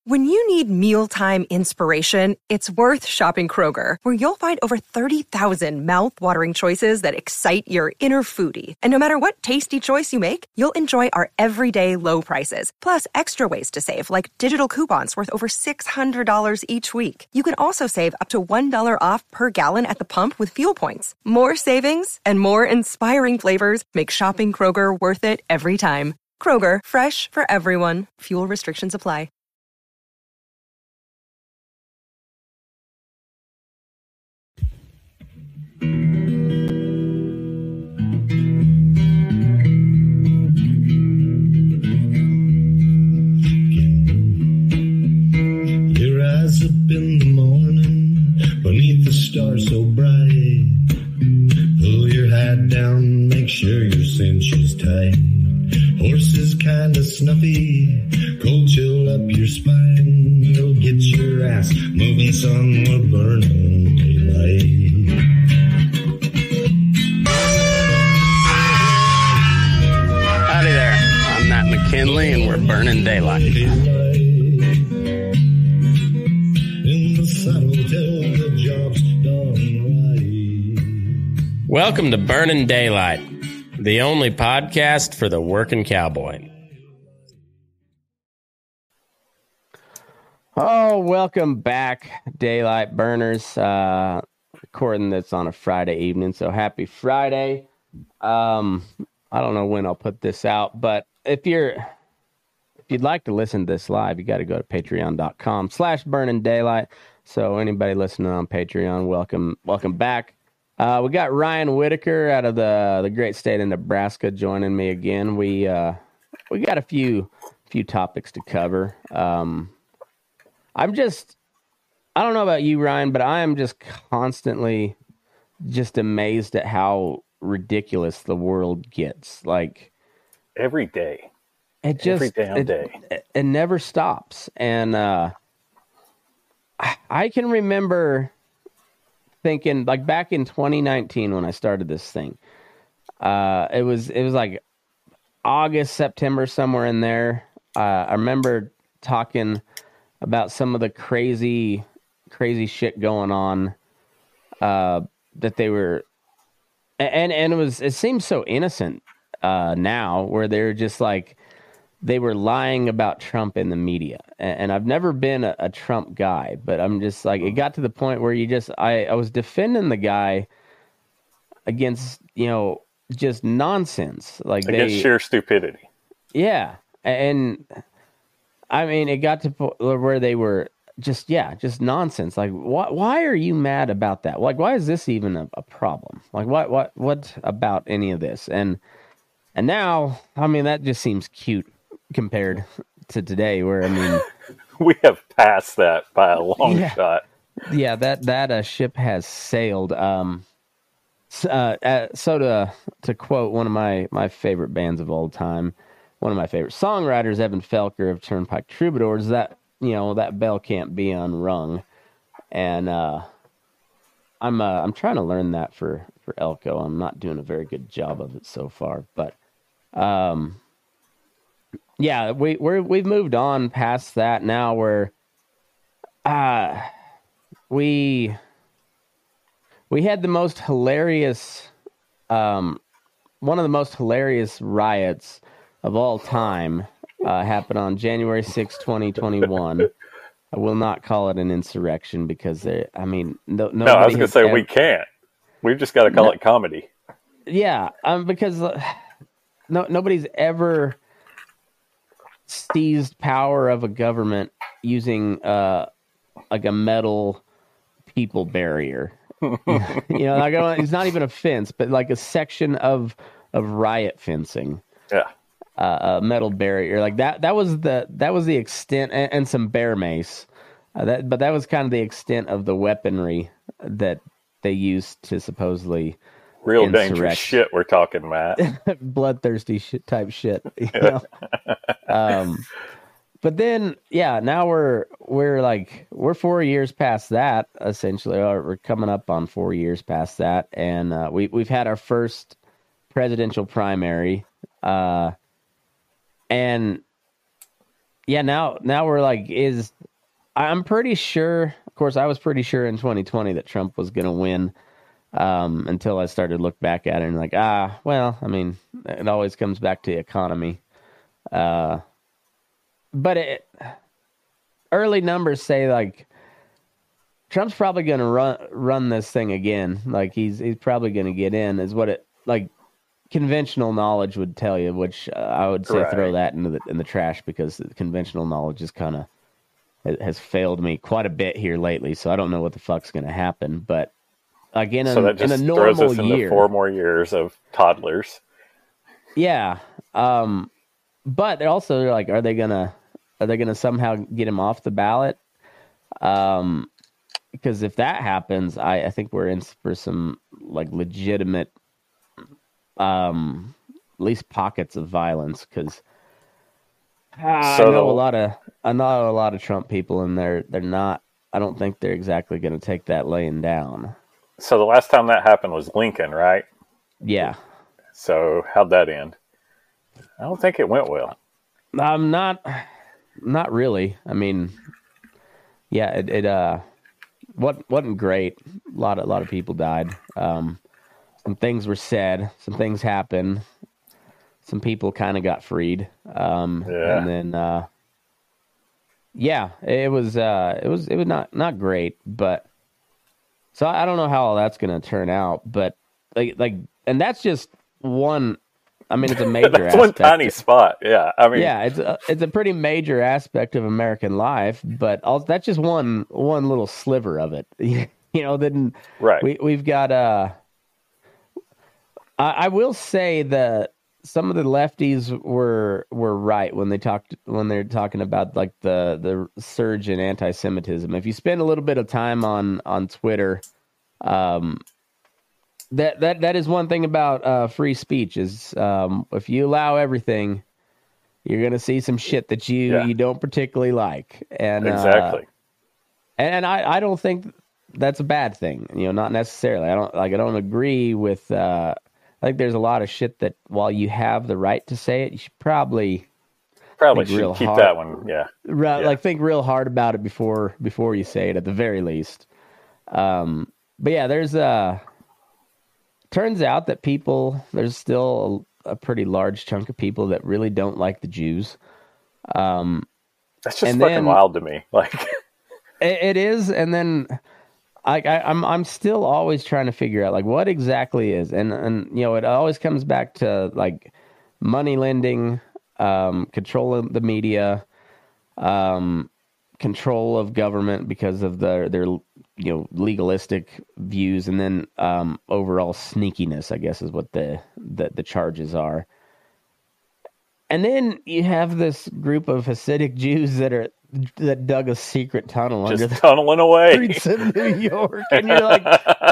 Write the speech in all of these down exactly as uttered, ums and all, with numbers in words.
When you need mealtime inspiration, it's worth shopping Kroger, where you'll find over thirty thousand mouth-watering choices that excite your inner foodie. And no matter what tasty choice you make, you'll enjoy our everyday low prices, plus extra ways to save, like digital coupons worth over six hundred dollars each week. You can also save up to one dollar off per gallon at the pump with fuel points. More savings and more inspiring flavors make shopping Kroger worth it every time. Kroger, fresh for everyone. Fuel restrictions apply. You rise up in the morning beneath the stars so bright. Pull your hat down, make sure your cinch is tight. Horses kinda snuffy, cold chill up your spine. You'll get your ass moving, son, we're burning daylight. Howdy there, I'm Matt McKinley and we're burning daylight. In the saddle till the job's done right. Welcome to Burning Daylight, the only podcast for the working cowboy. Oh, welcome back, Daylight Burners. Uh, recording this on a Friday evening, so happy Friday. Um, I don't know when I'll put this out, but if you're if you'd like to listen to this live, you got to go to patreon.com slash burning daylight. So anybody listening on Patreon, welcome welcome back. Uh, we got Ryan Whitaker out of the the great state of Nebraska joining me again. We uh, we got a few few topics to cover. Um, I'm just I don't know about you, Ryan, but I am just constantly just amazed at how ridiculous the world gets. Like every day, it just every damn it, day. It, it never stops, and uh, I, I can remember thinking, like back in twenty nineteen when I started this thing. Uh, it was it was like August, September, somewhere in there. Uh, I remember talking about some of the crazy, crazy shit going on uh, that they were. And and it was it seems so innocent uh, now, where they're just like they were lying about Trump in the media. And, and I've never been a, a Trump guy, but I'm just like it got to the point where you just I, I was defending the guy against you know just nonsense like against they, sheer stupidity. Yeah, and I mean it got to where they were. Just, yeah, just nonsense. Like, why, why are you mad about that? Like, why is this even a, a problem? Like, what, what, what about any of this? And, and now, I mean, that just seems cute compared to today where, I mean, we have passed that by a long yeah, shot. Yeah, that, that uh, ship has sailed. Um, uh, uh, so to, to quote one of my, my favorite bands of all time, one of my favorite songwriters, Evan Felker of Turnpike Troubadours, that, you know, that bell can't be unrung. And uh, I'm uh, I'm trying to learn that for, for Elko. I'm not doing a very good job of it so far. But, um, yeah, we, we're, we've moved on past that now where uh, we, we had the most hilarious, um, one of the most hilarious riots of all time. Uh, happened on January sixth, twenty twenty-one. I will not call it an insurrection because, they, I mean, no, no, I was going to say ever, we can't. We've just got to call no, it comedy. Yeah, um, because uh, no, nobody's ever seized power of a government using uh, like a metal people barrier. You know, like, it's not even a fence, but like a section of of riot fencing. Yeah. Uh, a metal barrier like that. That was the that was the extent, and, and some bear mace. Uh, that, but that was kind of the extent of the weaponry that they used to supposedly real dangerous shit. We're talking, Matt. Bloodthirsty shit type shit. You know? um, but then, yeah, now we're we're like we're four years past that essentially, or we're coming up on four years past that, and uh, we we've had our first presidential primary. Uh, And yeah, now now we're like, is I'm pretty sure. Of course, I was pretty sure in twenty twenty that Trump was going to win. Um, until I started to look back at it and like, ah, well, I mean, it always comes back to the economy. Uh, but it, early numbers say like Trump's probably going to run run this thing again. Like he's he's probably going to get in, is what it like conventional knowledge would tell you. Which uh, I would say right. throw that into the in the trash, because the conventional knowledge is kind of has failed me quite a bit here lately. So I don't know what the fuck's going to happen, but. Again, so that just in a normal throws us into year, four more years of toddlers. Yeah, um, but they're also like, are they gonna are they gonna somehow get him off the ballot? Um, because if that happens, I, I think we're in for some like legitimate, um, at least pockets of violence. Because uh, so I know the, a lot of I know a lot of Trump people, and they're they're not. I don't think they're exactly going to take that laying down. So the last time that happened was Lincoln, right? Yeah. So how'd that end? I don't think it went well. I'm not, not really. I mean, yeah, it, it uh, what wasn't great. A lot of a lot of people died. Um, some things were said. Some things happened. Some people kind of got freed. Um, yeah. And then, uh, yeah, it was uh, it was it was not not great, but. So I don't know how all that's going to turn out, but like, like, and that's just one. I mean, it's a major. That's aspect one tiny of, spot. Yeah, I mean, yeah, it's a, it's a pretty major aspect of American life, but all, that's just one one little sliver of it. You know, then right. We we've got. Uh, I, I will say that some of the lefties were were right when they talked when they're talking about like the, the surge in anti-Semitism. If you spend a little bit of time on on Twitter, um, that that that is one thing about uh, free speech is um, if you allow everything, you're gonna see some shit that you, yeah. you don't particularly like. And exactly. Uh, and I, I don't think that's a bad thing. You know, not necessarily. I don't like. I don't agree with. Uh, I think there's a lot of shit that while you have the right to say it, you should probably probably should keep hard, that one. Yeah. Right, yeah. Like think real hard about it before before you say it at the very least. Um, but yeah, there's uh turns out that people there's still a, a pretty large chunk of people that really don't like the Jews. Um, That's just fucking then, wild to me. Like it, it is, and then. I, I, I'm I'm still always trying to figure out like what exactly is, and and you know it always comes back to like money lending, um, control of the media, um, control of government because of their their you know legalistic views, and then um, overall sneakiness, I guess, is what the, the the charges are. And then you have this group of Hasidic Jews that are that dug a secret tunnel just under the tunneling away streets of New York, and you're like,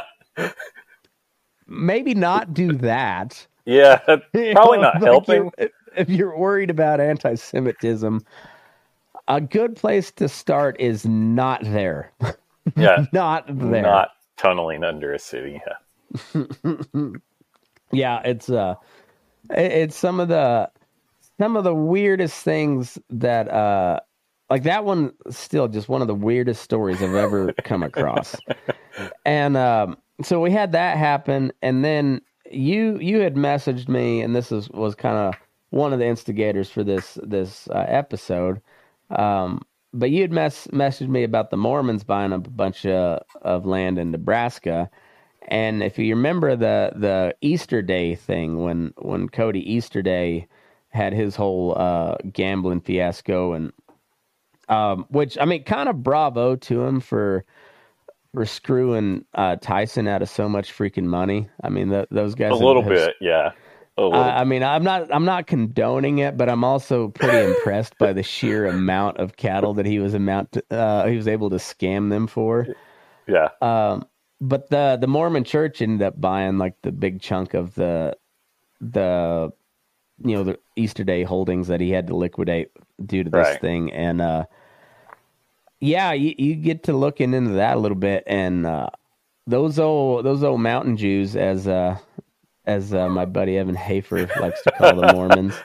maybe not do that. Yeah, probably know, not like helping. If, if you're worried about anti-Semitism, a good place to start is not there. Yeah, not there. Not tunneling under a city. Yeah, yeah. It's uh, it's some of the some of the weirdest things that uh. Like that one, still just one of the weirdest stories I've ever come across. And um, so we had that happen, and then you you had messaged me, and this is, was kind of one of the instigators for this this uh, episode. Um, but you had mess, messaged me about the Mormons buying up a bunch of, of land in Nebraska. And if you remember the the Easter Day thing, when when Cody Easterday had his whole uh, gambling fiasco and Um, which, I mean, kind of bravo to him for for screwing uh, Tyson out of so much freaking money. I mean, the, those guys. A little have, bit, yeah. A little. Uh, I mean, I'm not I'm not condoning it, but I'm also pretty impressed by the sheer amount of cattle that he was amount to, uh, he was able to scam them for. Yeah. Um, but the the Mormon Church ended up buying like the big chunk of the the you know the Easter Day holdings that he had to liquidate due to this right. thing, and uh, yeah, you, you get to looking into that a little bit, and uh, those old those old mountain Jews, as uh, as uh, my buddy Evan Hafer likes to call the Mormons,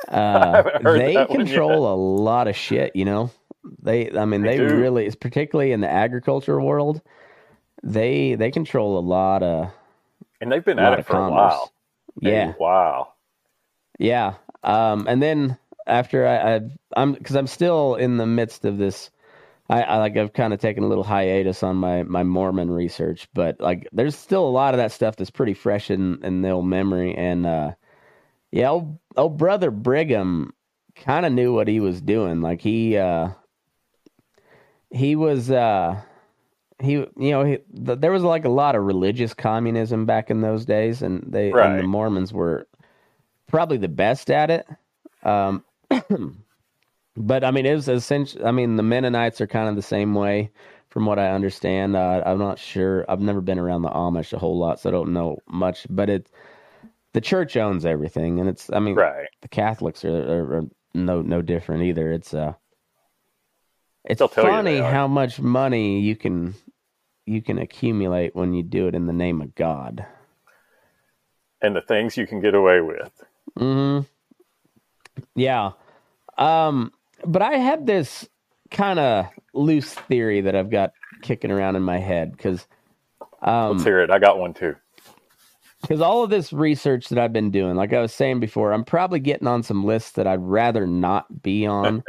Uh, heard they that one control a lot of shit, you know. They, I mean, They they, do. really, particularly in the agriculture world, they they control a lot of And they've been a at lot it of for a commerce. while. Yeah, A while. yeah. Um, and then after I, I've, I'm because I'm still in the midst of this. I, I like I've kind of taken a little hiatus on my my Mormon research, but like there's still a lot of that stuff that's pretty fresh in in the old memory. And uh, yeah, old, old brother Brigham kind of knew what he was doing. Like he uh, he was uh, he you know he, th- there was like a lot of religious communism back in those days, and they and the Right. Mormons were probably the best at it. Um, But I mean, it was essentially. I mean, the Mennonites are kind of the same way, from what I understand. Uh, I'm not sure. I've never been around the Amish a whole lot, so I don't know much. But it, the church owns everything, and it's. I mean, Right. the Catholics are, are, are no no different either. It's uh, it's They'll tell you funny they are. how much money you can you can accumulate when you do it in the name of God. And the things you can get away with. Hmm. Yeah. Um. But I have this kind of loose theory that I've got kicking around in my head because um, Let's hear it. I got one too. because all of this research that I've been doing, like I was saying before, I'm probably getting on some lists that I'd rather not be on.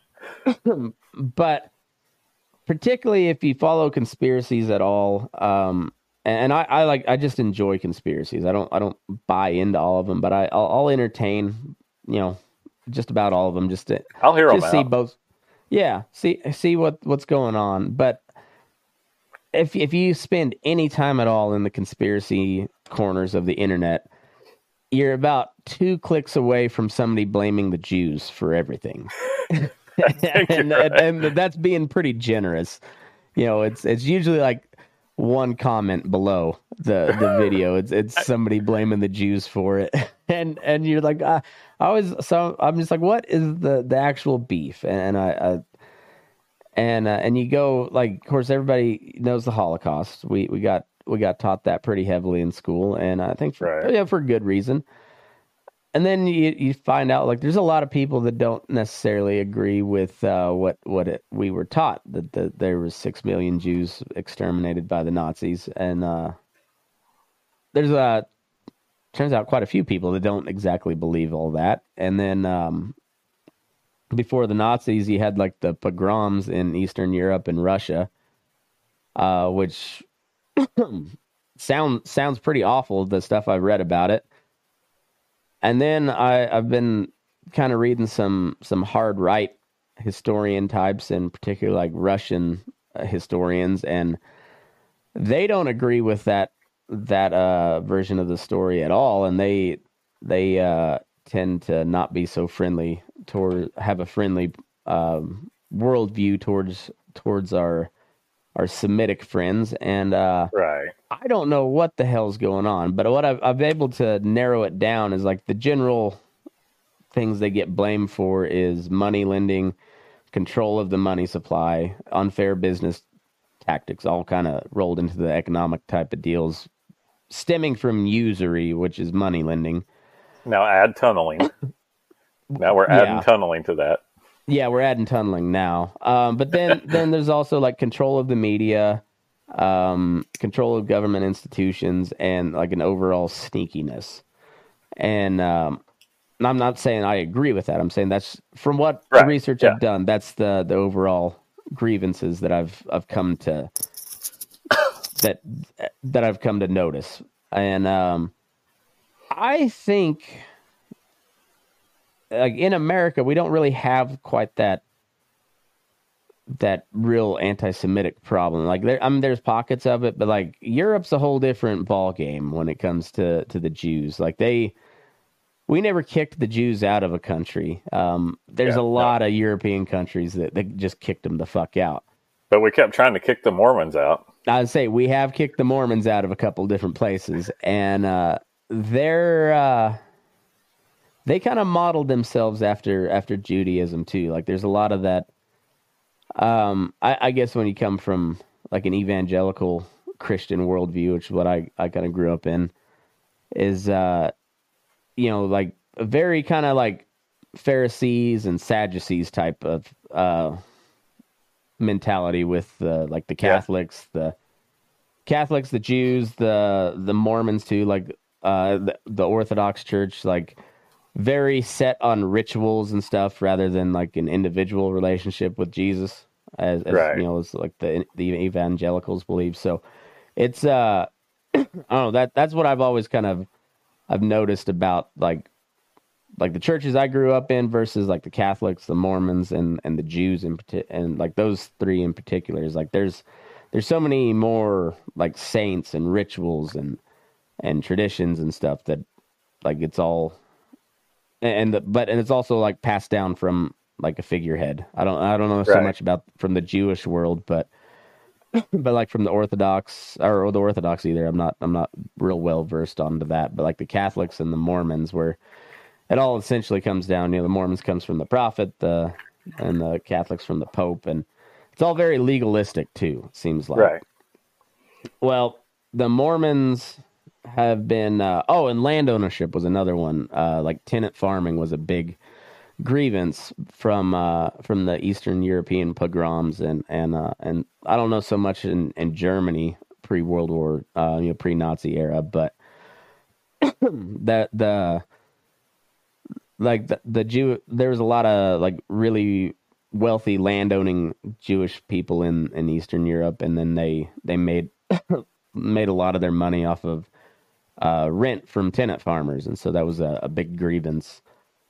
But particularly if you follow conspiracies at all, um, and I, I like I just enjoy conspiracies. I don't I don't buy into all of them, but I I'll, I'll entertain, you know, just about all of them. Just to I'll hear them just see out. both. Yeah, see see what what's going on. But if if you spend any time at all in the conspiracy corners of the internet, you're about two clicks away from somebody blaming the Jews for everything. and, and, and that's being pretty generous. You know, it's it's usually like one comment below the, the video. It's it's somebody blaming the Jews for it, and and you're like, I, I always so I'm just like, what is the, the actual beef? And, and I, I and uh, and you go like, of course, everybody knows the Holocaust. We we got we got taught that pretty heavily in school, and I think for Right. yeah for good reason. And then you you find out like there's a lot of people that don't necessarily agree with uh, what what it, we were taught that, that there was six million Jews exterminated by the Nazis, and uh, there's a turns out quite a few people that don't exactly believe all that. And then um, before the Nazis, you had like the pogroms in Eastern Europe and Russia, uh, which sound sounds pretty awful. The stuff I've read about it. And then I, I've been kind of reading some some hard right historian types, in particular like Russian uh, historians, and they don't agree with that that uh, version of the story at all, and they they uh, tend to not be so friendly toward have a friendly um, worldview towards towards our our Semitic friends, and uh, Right. I don't know what the hell's going on, but what I've, I've been able to narrow it down is like the general things they get blamed for is money lending, control of the money supply, unfair business tactics, all kind of rolled into the economic type of deals stemming from usury, which is money lending. Now add tunneling. Now we're adding Yeah. tunneling to that. Yeah, we're adding tunneling now. Um, but then, then there's also like control of the media, um, control of government institutions, and like an overall sneakiness. And um, I'm not saying I agree with that. I'm saying that's from what Right, the research yeah. I've done. That's the the overall grievances that I've I've come to that that I've come to notice. And um, I think, like in America, we don't really have quite that that real anti-Semitic problem. Like there, I mean, there's pockets of it, but like Europe's a whole different ball game when it comes to to the Jews. Like they, we never kicked the Jews out of a country. Um, there's Yeah, a lot of European countries that, that just kicked them the fuck out. But we kept trying to kick the Mormons out. I'd say we have kicked the Mormons out of a couple different places, and uh, they're uh, they kind of modeled themselves after after Judaism too. Like there's a lot of that. Um, I, I guess when you come from like an evangelical Christian worldview, which is what I, I kind of grew up in, is uh, you know like a very kind of like Pharisees and Sadducees type of uh, mentality with the like the Catholics, yeah. the Catholics, the Jews, the the Mormons too, like uh, the, the Orthodox Church, like very set on rituals and stuff rather than like an individual relationship with Jesus, as, as right. you know, as like the the evangelicals believe. So it's uh, I don't know, that that's what I've always kind of I've noticed about like like the churches I grew up in versus like the Catholics, the Mormons, and and the Jews in parti- and like those three in particular is like there's there's so many more like saints and rituals and and traditions and stuff that like it's all and the, but and it's also like passed down from like a figurehead. I don't I don't know so right. much about from the Jewish world, but but like from the Orthodox or, or the Orthodox either. I'm not I'm not real well versed onto that, but like the Catholics and the Mormons, where it all essentially comes down. You know, the Mormons comes from the prophet, the and the Catholics from the Pope, and it's all very legalistic too. It seems like. Right. Well, the Mormons have been. Uh, oh, and land ownership was another one. Uh, like tenant farming was a big grievance from uh, from the Eastern European pogroms, and and uh, and I don't know so much in, in Germany pre World War, uh, you know, pre Nazi era, but that the like the, the Jew, there was a lot of like really wealthy landowning Jewish people in, in Eastern Europe, and then they they made made a lot of their money off of uh, rent from tenant farmers, and so that was a, a big grievance.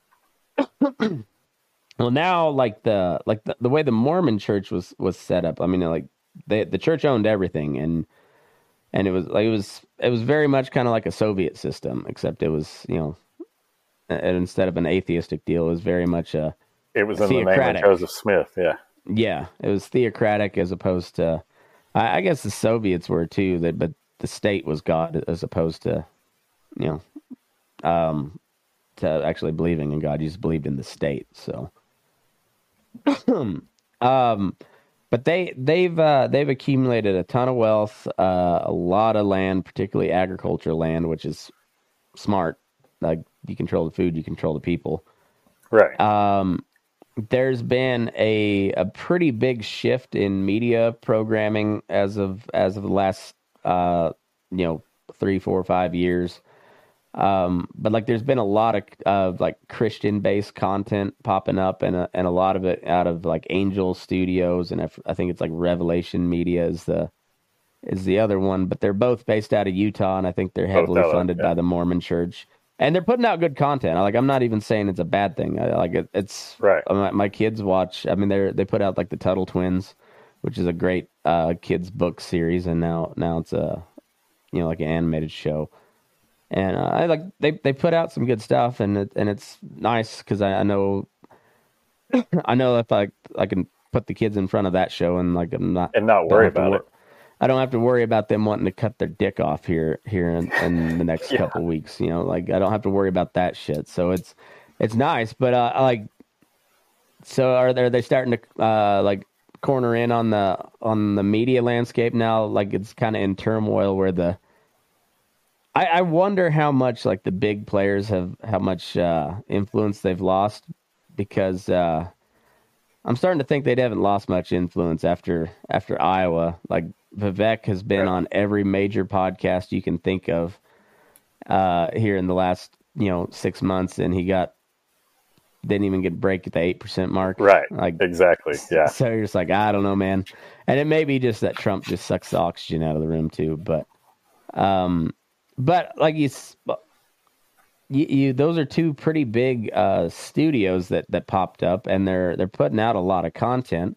Well, now like the like the, the way the Mormon Church was was set up, I mean, like they, the church owned everything, and and it was like it was it was very much kind of like a Soviet system, except it was, you know, instead of an atheistic deal, it was very much a it was in the name of Joseph Smith. Yeah, yeah, it was theocratic as opposed to, I, I guess the Soviets were too. That but the state was God as opposed to, you know, um, to actually believing in God. You just believed in the state. So, um, but they they've uh, they've accumulated a ton of wealth, uh, a lot of land, particularly agricultural land, which is smart. Like you control the food, you control the people. Right. Um, there's been a a pretty big shift in media programming as of as of the last uh you know three, four, five years. Um, but like there's been a lot of of like Christian based content popping up, and a, and a lot of it out of like Angel Studios, and I think it's like Revelation Media is the is the other one. But they're both based out of Utah, and I think they're heavily Both, funded yeah. by the Mormon Church. And they're putting out good content. Like I'm not even saying it's a bad thing. I, like it, it's right. My, my kids watch. I mean, they they put out like the Tuttle Twins, which is a great uh, kids book series, and now now it's a you know like an animated show. And uh, I like they, they put out some good stuff, and it, and it's nice because I, I know I know if I I can put the kids in front of that show and like I'm not and not worry about wor- it. I don't have to worry about them wanting to cut their dick off here here in, in the next yeah. couple weeks. You know, like I don't have to worry about that shit. So it's it's nice, but uh, I like. So are they are they starting to uh, like corner in on the on the media landscape now? Like it's kind of in turmoil where the. I, I wonder how much like the big players have how much uh, influence they've lost, because uh, I'm starting to think they haven't lost much influence after after Iowa. Like Vivek has been right. on every major podcast you can think of uh, here in the last you know six months, and he got didn't even get break at the eight percent mark. Right. Like exactly. Yeah. So you're just like, I don't know, man. And it may be just that Trump just sucks the oxygen out of the room too, but. Um, But like you, you, you, those are two pretty big uh, studios that, that popped up, and they're they're putting out a lot of content,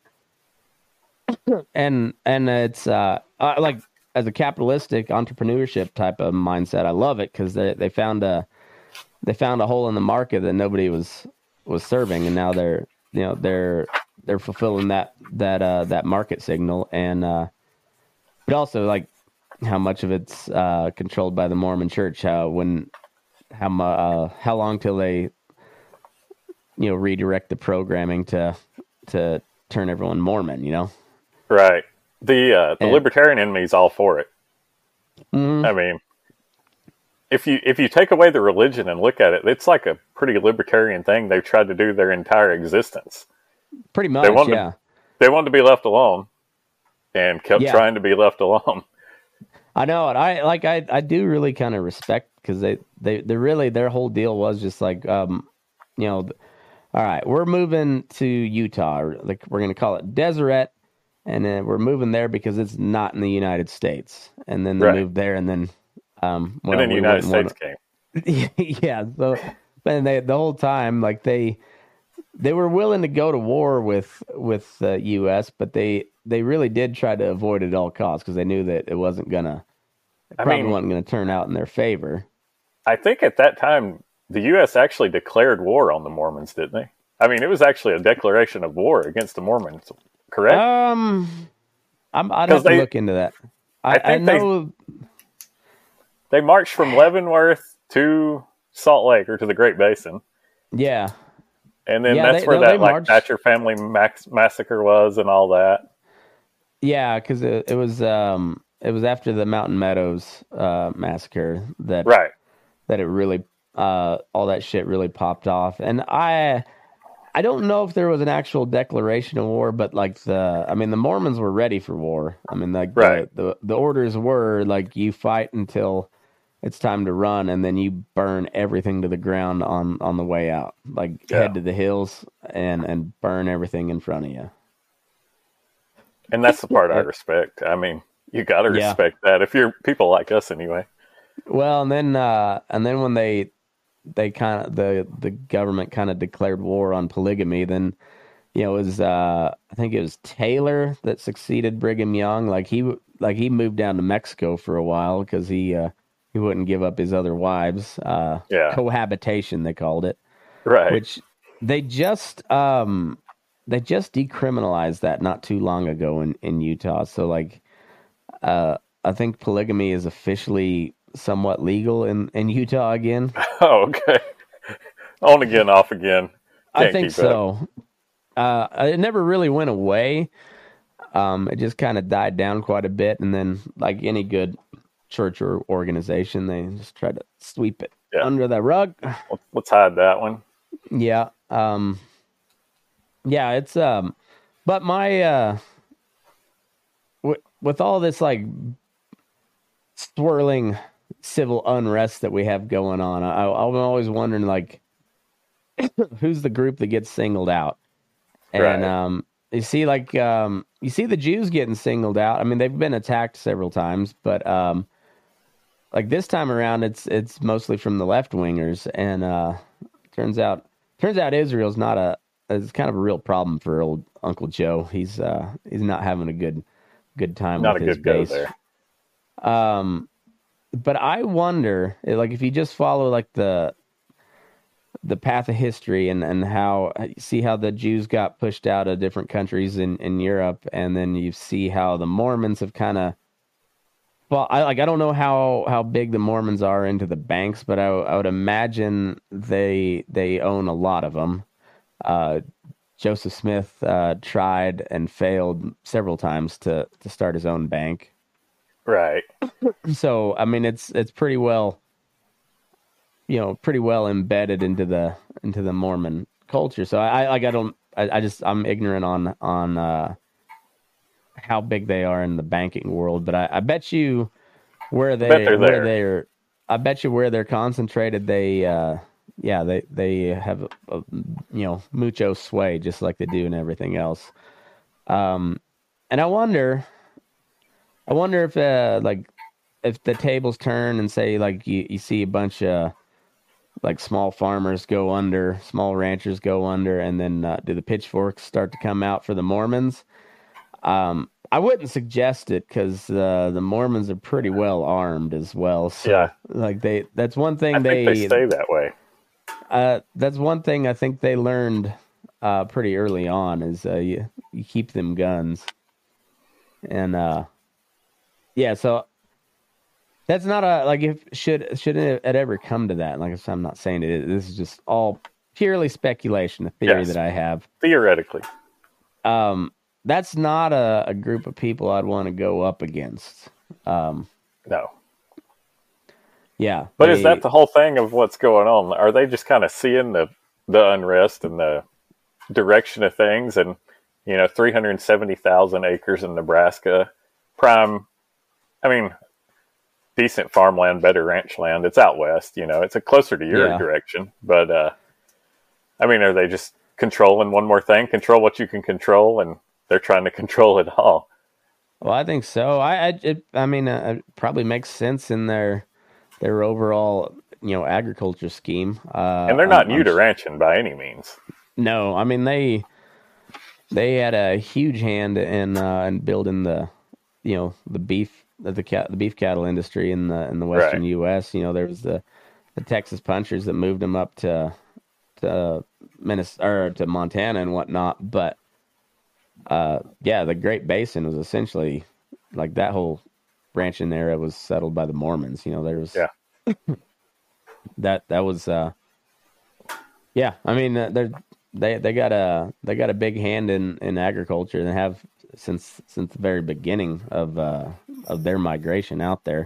and and it's uh, uh, like as a capitalistic entrepreneurship type of mindset, I love it because they, they found a they found a hole in the market that nobody was was serving, and now they're you know they're they're fulfilling that that uh, that market signal, and uh, but also like. How much of it's uh, controlled by the Mormon Church? How when, how uh, how long till they, you know, redirect the programming to to turn everyone Mormon? You know, right. The uh, the and, libertarian in me is all for it. Mm-hmm. I mean, if you if you take away the religion and look at it, it's like a pretty libertarian thing they've tried to do their entire existence. Pretty much, they wanted yeah. To, they wanted to be left alone, and kept Yeah. trying to be left alone. I know it. I like. I, I do really kind of respect because they, they they really their whole deal was just like um, you know, all right, we're moving to Utah. Or like we're gonna call it Deseret, and then we're moving there because it's not in the United States. And then they Right. moved there, and then um, well, and then the we United wouldn't States wanna- came. yeah. So, and they the whole time like they they were willing to go to war with with the U S, but they they really did try to avoid it at all costs because they knew that it wasn't gonna. I Probably mean, wasn't going to turn out in their favor. I think at that time the U S actually declared war on the Mormons, didn't they? I mean, it was actually a declaration of war against the Mormons, correct? Um, I'm, I'd have to they- look into that. I, I I, think they- know. They marched from Leavenworth to Salt Lake or to the Great Basin, Yeah, and then Yeah, that's they- where no, they that like marched- Thatcher family max- massacre was and all that. yeah, because it, it was um it was after the Mountain Meadows uh, massacre that Right. that it really uh all that shit really popped off, and I. I don't know if there was an actual declaration of war, but like the, I mean, the Mormons were ready for war. I mean, like Right. the, the the orders were like you fight until it's time to run, and then you burn everything to the ground on, on the way out. Like Yeah. head to the hills and and burn everything in front of you. And that's the part I respect. I mean, you got to Yeah. respect that if you're people like us anyway. Well, and then uh, and then when they they kind of the the government kind of declared war on polygamy, then you know it was uh, I think it was Taylor that succeeded Brigham Young. Like he like he moved down to Mexico for a while because he uh, he wouldn't give up his other wives. Uh, Yeah. cohabitation they called it, Right. which they just um, they just decriminalized that not too long ago in, in Utah. So like uh, I think polygamy is officially somewhat legal in, in Utah again. Oh, okay. On again, off again. I Can't think keep up. so. Uh, it never really went away. Um, it just kind of died down quite a bit, and then, like any good church or organization, they just tried to sweep it Yeah. under the rug. Let's- Let's hide that one. Yeah. Um, yeah, it's um, but my uh, w- with all this like swirling civil unrest that we have going on, I, I'm always wondering like who's the group that gets singled out, and Right. um, you see like um, you see the Jews getting singled out. I mean, they've been attacked several times, but um, like this time around, it's it's mostly from the left wingers, and uh, turns out turns out Israel's not a it's kind of a real problem for old Uncle Joe. He's uh, he's not having a good good time Not a with his good go base. there. Um, but I wonder, like, if you just follow like the the path of history and and how see how the Jews got pushed out of different countries in in Europe, and then you see how the Mormons have kind of. Well, I like I don't know how, how big the Mormons are into the banks, but I, I would imagine they they own a lot of them. Uh, Joseph Smith uh, tried and failed several times to, to start his own bank. Right. So I mean, it's it's pretty well, you know, pretty well embedded into the into the Mormon culture. So I, I like I don't I, I just I'm ignorant on on uh, how big they are in the banking world, but I, I bet you where they bet they're where there. they're I bet you where they're concentrated, they uh, yeah they they have a, a, you know mucho sway just like they do in everything else. Um, and I wonder. I wonder if, uh, like, if the tables turn and say, like, you, you see a bunch of, like, small farmers go under, small ranchers go under, and then uh, do the pitchforks start to come out for the Mormons? Um, I wouldn't suggest it because uh, the Mormons are pretty well armed as well. So, Yeah. like, they that's one thing I think they stay that way. uh, that's one thing I think they learned uh, pretty early on is uh, you, you keep them guns. And, uh, yeah, so that's not a, like, if, should, should it ever come to that? Like I said, I'm not saying it, this is just all purely speculation, a theory Yes. that I have. Theoretically. Um, that's not a, a group of people I'd want to go up against. Um, No. Yeah. But they, is that the whole thing of what's going on? Are they just kind of seeing the the unrest and the direction of things? And, you know, three hundred seventy thousand acres in Nebraska, prime, I mean, decent farmland, better ranch land. It's out west, you know, it's a closer to your Yeah. direction. But, uh, I mean, are they just controlling one more thing? Control what you can control, and they're trying to control it all. Well, I think so. I, I, it, I mean, uh, it probably makes sense in their their overall, you know, agriculture scheme. Uh, And they're not I'm- new I'm to s- ranching by any means. No, I mean they they had a huge hand in uh, in building the, you know, the beef the cat the beef cattle industry in the in the western Right. U S. You know, there was the the Texas punchers that moved them up to to Minnesota or to Montana and whatnot. But uh, yeah, the Great Basin was essentially like that whole ranching area was settled by the Mormons. You know, there was Yeah. that that was uh, yeah. I mean, uh, they're they they got a they got a big hand in, in agriculture and have since since the very beginning of uh, of their migration out there.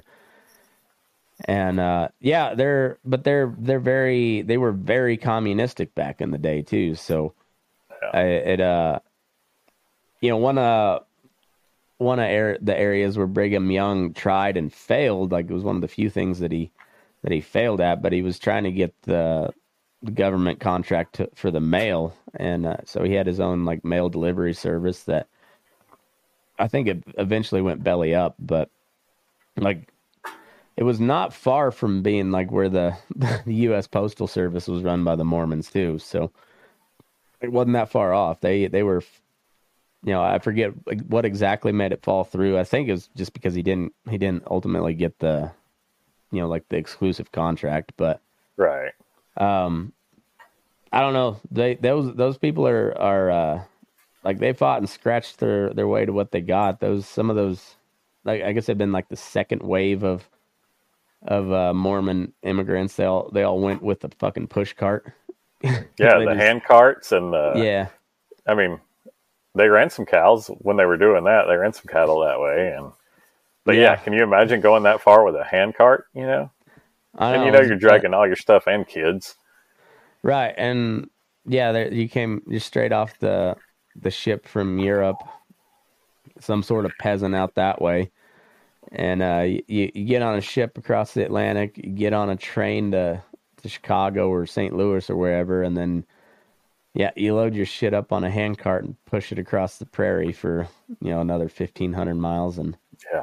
And uh, yeah, they're but they're they're very they were very communistic back in the day too. So I, it uh you know one uh one of air, the areas where Brigham Young tried and failed, like it was one of the few things that he that he failed at, but he was trying to get the, the government contract to, for the mail, and uh, so he had his own like mail delivery service that I think it eventually went belly up, but like it was not far from being like where the, the U S Postal Service was run by the Mormons too, so it wasn't that far off. They they were, you know, I forget what exactly made it fall through. I think it was just because he didn't he didn't ultimately get the, you know, like the exclusive contract. But Right. um, I don't know. They those those people are are uh, like they fought and scratched their, their way to what they got. Those some of those, like I guess they've been like the second wave of of uh, Mormon immigrants. They all they all went with the fucking push cart. Yeah, They the just- hand carts and the. Yeah. I mean, they ran some cows when they were doing that. They ran some cattle that way, and but yeah, Yeah. can you imagine going that far with a hand cart? You know, I and you know it's- you're dragging all your stuff and kids. Right, and yeah, there, you came just straight off the the ship from Europe, some sort of peasant out that way, and uh, you, you get on a ship across the Atlantic, you get on a train to to Chicago or Saint Louis or wherever, and then yeah, you load your shit up on a handcart and push it across the prairie for you know another fifteen hundred miles, and Yeah.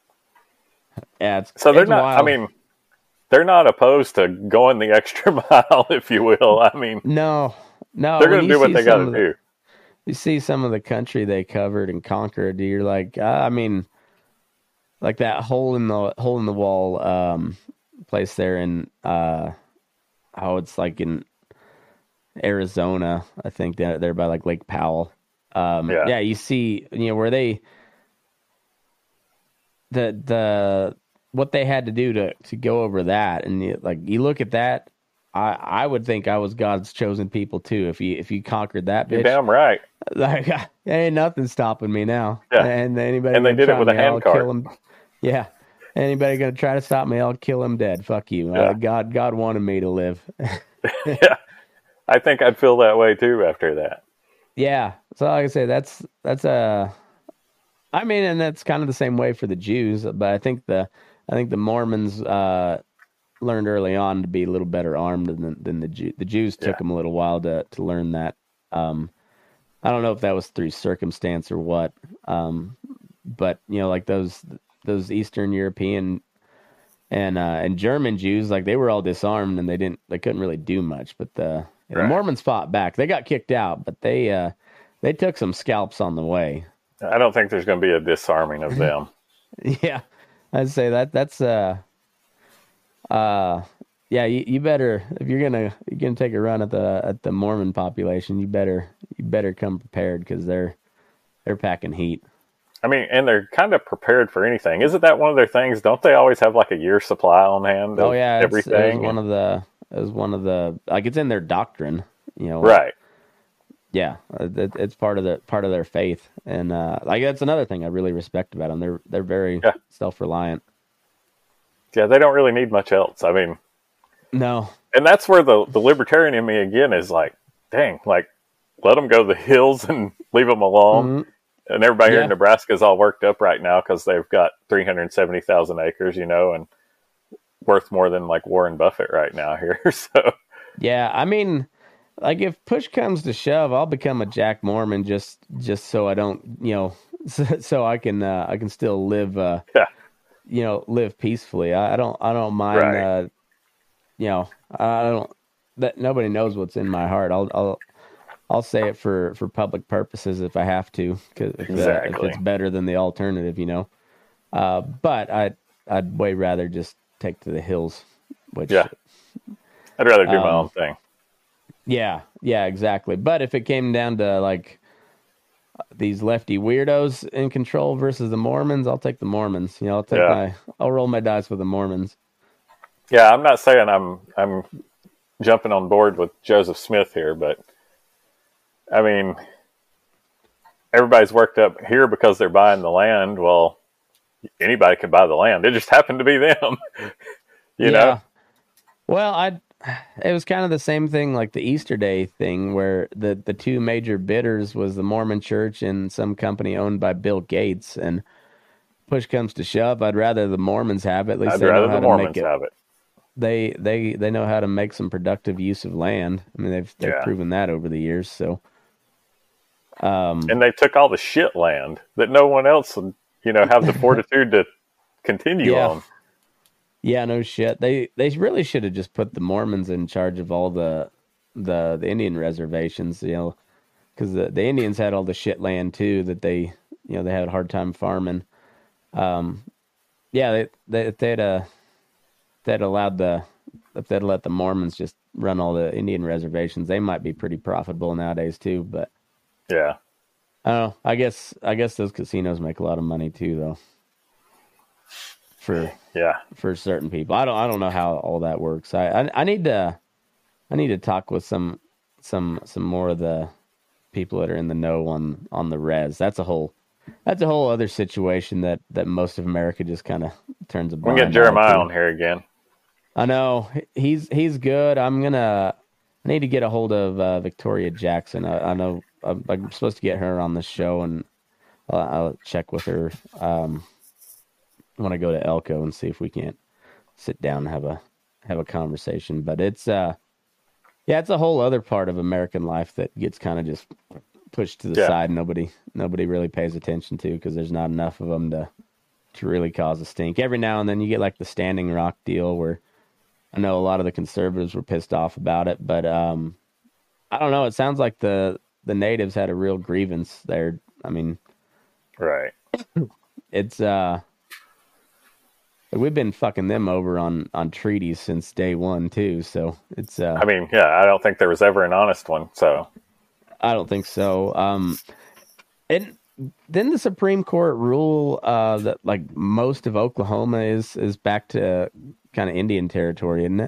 yeah, it's So they're it's not. wild. I mean, they're not opposed to going the extra mile, if you will. I mean, no, no, they're when going to you do what see they some got to of the- do. You see some of the country they covered and conquered. You're like, uh, I mean, like that hole in the hole in the wall um, place there in uh, how it's like in Arizona. I think they're, they're by like Lake Powell. Um, Yeah. yeah, you see, you know, where they the the what they had to do to to go over that, and you, like you look at that. I, I would think I was God's chosen people too. If you if you conquered that You're bitch, damn right. like there ain't nothing stopping me now. Yeah. And anybody And they gonna did it try with a me, hand I'll cart. kill him. Yeah. Anybody gonna try to stop me, I'll kill him dead. Fuck you. Yeah. Uh, God God wanted me to live. Yeah, I think I'd feel that way too after that. Yeah. So like I say, that's that's a. I mean, and that's kind of the same way for the Jews, but I think the I think the Mormons uh, learned early on to be a little better armed than than the Jew, the Jews took Yeah. them a little while to to learn that. Um, I don't know if that was through circumstance or what, um, but you know, like those those Eastern European and uh, and German Jews, like they were all disarmed and they didn't they couldn't really do much. But the, the Right. Mormons fought back. They got kicked out, but they uh, they took some scalps on the way. I don't think there's going to be a disarming of them. Yeah, I'd say that that's uh uh yeah, you, you better if you're gonna you're gonna take a run at the at the Mormon population, you better you better come prepared because they're they're packing heat. I mean, and they're kind of prepared for anything. Isn't that one of their things? Don't they always have like a year supply on hand? Of Oh yeah, it's, it was everything. one of the it was one of the like it's in their doctrine, you know. Right. Yeah, uh, it, it's part of the part of their faith, and uh, like that's another thing I really respect about them. They're they're very Yeah. self reliant. Yeah, they don't really need much else. I mean, No. and that's where the, the libertarian in me again is like, dang, like, let them go to the hills and leave them alone. Mm-hmm. And everybody yeah. here in Nebraska is all worked up right now because they've got three hundred seventy thousand acres, you know, and worth more than like Warren Buffett right now here. So, yeah, I mean, like if push comes to shove, I'll become a Jack Mormon just just so I don't, you know, so, so I can uh, I can still live, uh, yeah. you know, live peacefully. I, I don't I don't mind, right. uh, you know, I don't that nobody knows what's in my heart. I'll I'll I'll say it for, for public purposes if I have to, because if, exactly. uh, if it's better than the alternative, you know. Uh, but I I'd, I'd way rather just take to the hills. Which yeah, I'd rather do um, my own thing. Yeah, yeah, exactly. But if it came down to like these lefty weirdos in control versus the Mormons, I'll take the Mormons. You know, I'll take yeah. my I'll roll my dice with the Mormons. Yeah, I'm not saying I'm I'm jumping on board with Joseph Smith here, but I mean, everybody's worked up here because they're buying the land. Well, anybody could buy the land. It just happened to be them, you yeah. know? Well, I, it was kind of the same thing like the Easter Day thing where the, the two major bidders was the Mormon Church and some company owned by Bill Gates. And push comes to shove, I'd rather the Mormons have it. At least I'd they rather know how the to Mormons make it. have it. They, they, they know how to make some productive use of land. I mean, they've, they've yeah. proven that over the years. So, Um, and they took all the shit land that no one else would, you know, have the fortitude to continue yeah. on. Yeah, no shit. They they really should have just put the Mormons in charge of all the the, the Indian reservations, you know, because the, the Indians had all the shit land too that they, you know, they had a hard time farming. Um, yeah, they they if they'd uh, they'd allowed the if they'd let the Mormons just run all the Indian reservations, they might be pretty profitable nowadays too, but. Yeah. I don't know. I guess I guess those casinos make a lot of money too, though. For yeah, for certain people, I don't I don't know how all that works. I, I I need to I need to talk with some some some more of the people that are in the know on on the res. That's a whole that's a whole other situation that, that most of America just kind of turns a blind eye to. We get Jeremiah on here again. I know he's he's good. I'm gonna I need to get a hold of uh, Victoria Jackson. I, I know. I'm supposed to get her on the show, and I'll, I'll check with her um, when I go to Elko and see if we can't sit down and have a have a conversation. But it's uh, yeah, it's a whole other part of American life that gets kind of just pushed to the yeah. side. Nobody nobody really pays attention to because there's not enough of them to to really cause a stink. Every now and then you get like the Standing Rock deal where I know a lot of the conservatives were pissed off about it, but um, I don't know. It sounds like the the natives had a real grievance there. I mean, right. It's, uh, we've been fucking them over on, on treaties since day one too. So it's, uh, I mean, yeah, I don't think there was ever an honest one. So I don't think so. Um, and didn't the Supreme Court rule, uh, that like most of Oklahoma is, is back to kind of Indian territory, isn't it?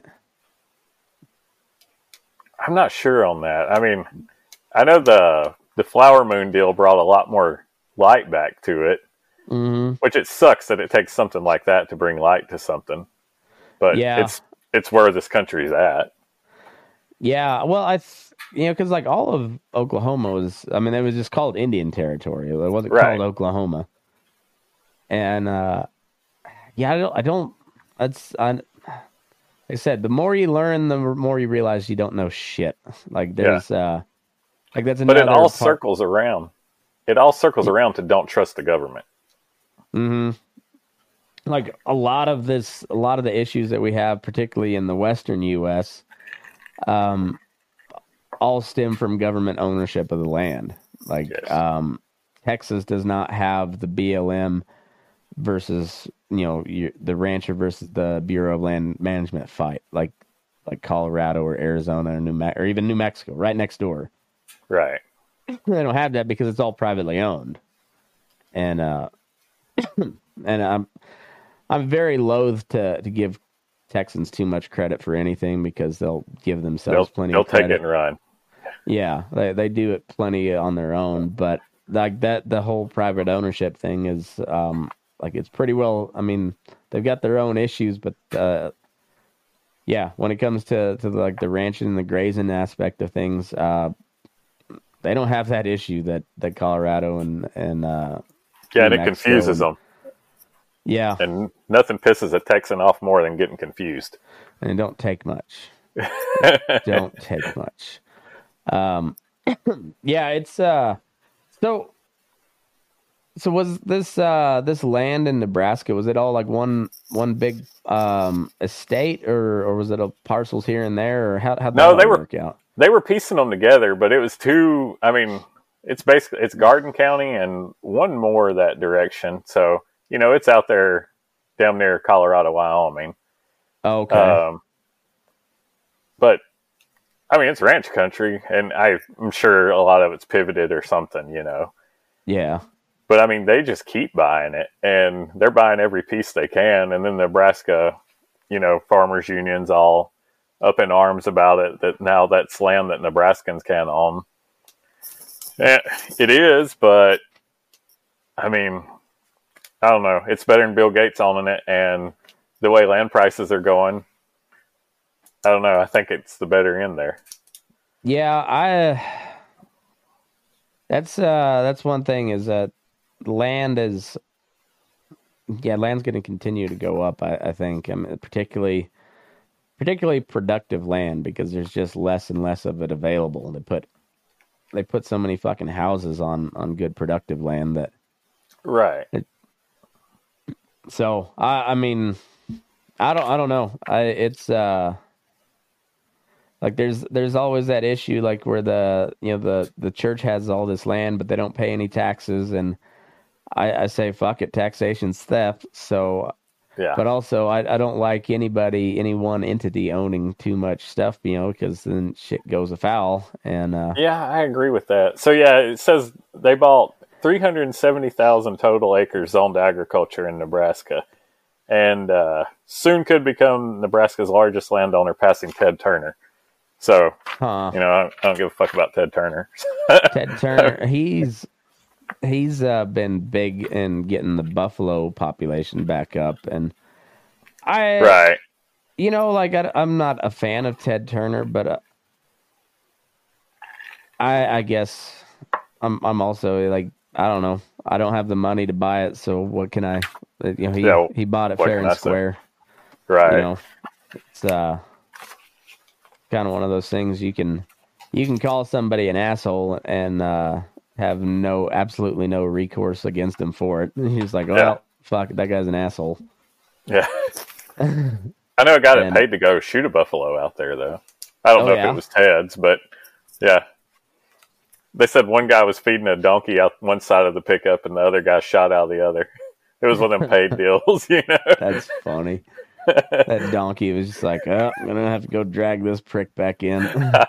I'm not sure on that. I mean, I know the the Flower Moon deal brought a lot more light back to it, mm-hmm. which it sucks that it takes something like that to bring light to something. But yeah. it's it's where this country's at. Yeah, well, I th- you know because like all of Oklahoma was, I mean, it was just called Indian Territory. It wasn't right. called Oklahoma. And uh, yeah, I don't. I don't. That's I. Like I said, the more you learn, the more you realize you don't know shit. Like there's. Yeah. Uh, Like that's but it all part. circles around. It all circles around to don't trust the government. Mm-hmm. Like a lot of this, a lot of the issues that we have, particularly in the Western U S, um, all stem from government ownership of the land. Like yes. um, Texas does not have the B L M versus you know you, the rancher versus the Bureau of Land Management fight. Like like Colorado or Arizona or New Me- or even New Mexico, right next door. Right. They don't have that because it's all privately owned. And uh and I'm I'm very loath to, to give Texans too much credit for anything because they'll give themselves they'll, plenty they'll of credit. They'll take it and run. Yeah, they they do it plenty on their own, but like that the whole private ownership thing is um like it's pretty well I mean they've got their own issues, but uh, yeah, when it comes to, to like the ranching and the grazing aspect of things, uh, they don't have that issue that, that Colorado and and uh, yeah, and New it Mexico confuses and, them. Yeah, And nothing pisses a Texan off more than getting confused. and it don't take much. Don't take much. Um, yeah, it's uh, so. So was this uh, this land in Nebraska? Was it all like one one big um, estate, or or was it a parcels here and there, or how how No, that they all were work out? they were piecing them together, but it was too. I mean, it's basically it's Garden County and one more that direction. So you know, it's out there, down near Colorado, Wyoming. Okay. Um, but I mean, it's ranch country, and I'm sure a lot of it's pivoted or something. You know. Yeah. But I mean, they just keep buying it, and they're buying every piece they can. And then Nebraska, you know, farmers unions all up in arms about it, that now that's land that Nebraskans can't own. And it is, but I mean, I don't know. It's better than Bill Gates owning it, and the way land prices are going, I don't know. I think it's the better end there. Yeah, I. That's uh, that's one thing is that land is, yeah, land's going to continue to go up. I, I think, I mean, particularly, particularly productive land, because there's just less and less of it available. They put, they put so many fucking houses on on good productive land that, right. It, so I, I mean, I don't, I don't know. I it's uh. Like there's there's always that issue, like where the you know the, the church has all this land but they don't pay any taxes, and I, I say fuck it, taxation's theft. So Yeah. but also I, I don't like anybody, any one entity owning too much stuff, you know, because then shit goes afoul. And uh, Yeah, I agree with that. So yeah, it says they bought three hundred seventy thousand total acres zoned to agriculture in Nebraska, and uh, soon could become Nebraska's largest landowner, passing Ted Turner. So, huh. you know, I, I don't give a fuck about Ted Turner. Ted Turner, he's he's uh, been big in getting the buffalo population back up, and I, Right. you know, like I, I'm not a fan of Ted Turner, but uh, I, I guess I'm I'm also like, I don't know, I don't have the money to buy it, so what can I? You know, he Yeah, he bought it what fair can and I say? square. Right. You know, it's uh. kind of one of those things you can you can call somebody an asshole and uh, have no absolutely no recourse against him for it. He's like, well, Yeah. fuck, that guy's an asshole. Yeah. I know a guy that And- paid to go shoot a buffalo out there, though. I don't Oh, know yeah? if it was Ted's, but yeah. They said one guy was feeding a donkey out one side of the pickup and the other guy shot out the other. It was one of them paid deals, you know? That's funny. That donkey was just like, oh, I'm gonna have to go drag this prick back in.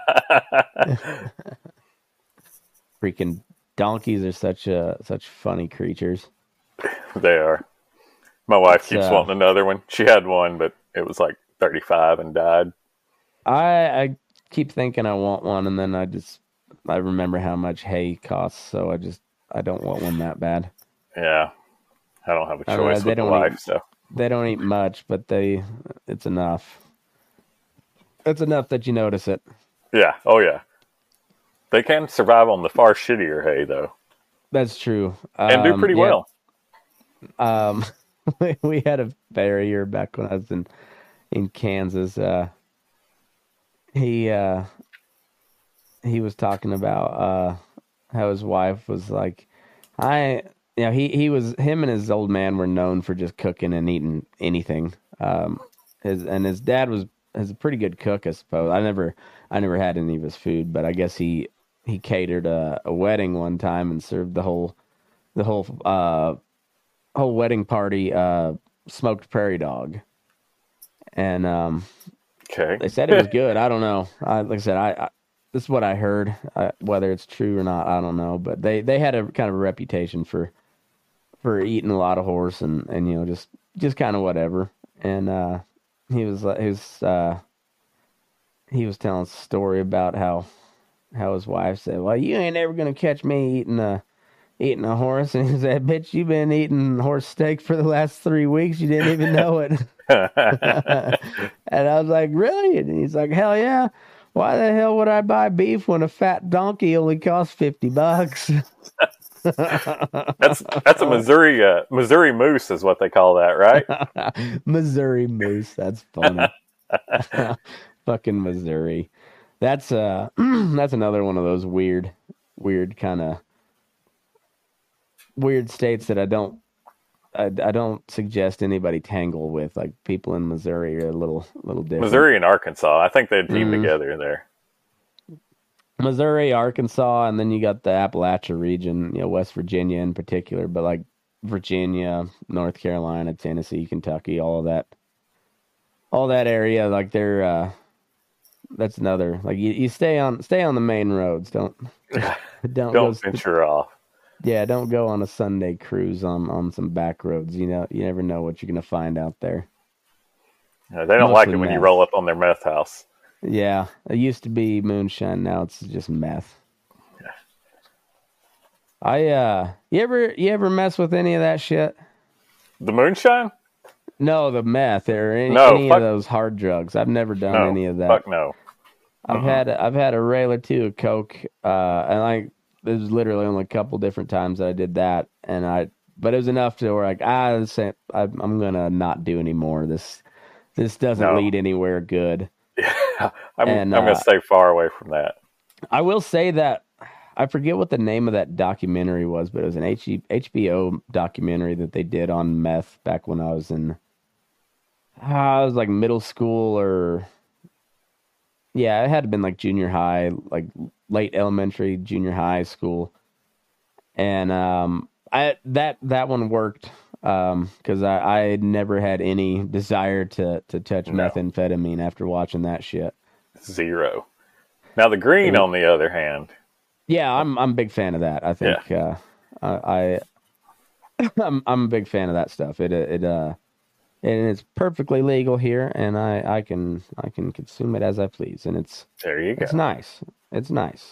Freaking donkeys are such a such funny creatures. They are. My wife It's, keeps uh, wanting another one. She had one, but it was like thirty-five and died. I I keep thinking I want one, and then I just I remember how much hay costs, so I just I don't want one that bad. Yeah. I don't have a I don't know, choice they with the don't wife, eat- so. They don't eat much, but they it's enough. It's enough that you notice it. Yeah. Oh, yeah. They can survive on the far shittier hay, though, That's true. and do Um, pretty yeah, well. Um, we had a farrier back when I was in in Kansas. Uh, he uh, he was talking about uh, how his wife was like, I, you know, he he was him and his old man were known for just cooking and eating anything. Um, his and his dad was is a pretty good cook, I suppose. I never I never had any of his food, but I guess he he catered a, a wedding one time and served the whole the whole uh whole wedding party uh smoked prairie dog. And um Okay. they said it was good. I don't know. I, like I said, I, I this is what I heard. Uh, whether it's true or not, I don't know. But they, they had a kind of a reputation for for eating a lot of horse and, and you know just just kind of whatever. And uh, he was like he was uh, he was telling a story about how how his wife said, "Well, you ain't ever gonna catch me eating a eating a horse, and he said, "Bitch, you've been eating horse steak for the last three weeks. You didn't even know it." And I was like, "Really?" And he's like, "Hell yeah. Why the hell would I buy beef when a fat donkey only costs fifty bucks?" That's that's a Missouri uh, Missouri moose is what they call that, right? Missouri moose. That's funny. Fucking Missouri. That's uh that's another one of those weird weird kind of weird states that I don't I, I don't suggest anybody tangle with. Like people in Missouri are a little little different. Missouri and Arkansas, I think they'd team Mhm. together there. Missouri, Arkansas, and then you got the Appalachia region, you know, West Virginia in particular, but like Virginia, North Carolina, Tennessee, Kentucky, all of that, all that area, like they're, uh, that's another, like you, you stay on, stay on the main roads. Don't, don't, Don't go, venture off. yeah, don't go on a Sunday cruise on, on some back roads. You know, you never know what you're going to find out there. Yeah, they don't like Mostly it when you meth. roll up on their meth house. Yeah, it used to be moonshine. Now it's just meth. Yeah. I uh, you ever you ever mess with any of that shit? The moonshine? No, the meth or any, No, any fuck- of those hard drugs. I've never done No, any of that. fuck no. I've had I've had a rail or two of coke, uh, and like there's literally only a couple different times that I did that, and I but it was enough to where like ah, this ain't- I, I'm gonna not do anymore. This this doesn't No. lead anywhere good. I'm, And, I'm uh, going to stay far away from that. I will say that I forget what the name of that documentary was, but it was an H- HBO documentary that they did on meth back when I was in, ah, I was like middle school or, yeah, it had to have been like junior high, like late elementary, junior high school. And um, I that that one worked because I, I had never had any desire to, to touch No. methamphetamine after watching that shit. Zero. Now the green, on the other hand, Yeah, I'm I'm a big fan of that. I think uh, I, I I'm I'm a big fan of that stuff. It it uh and it's perfectly legal here, and I, I can I can consume it as I please, and it's there you go. it's nice. It's nice.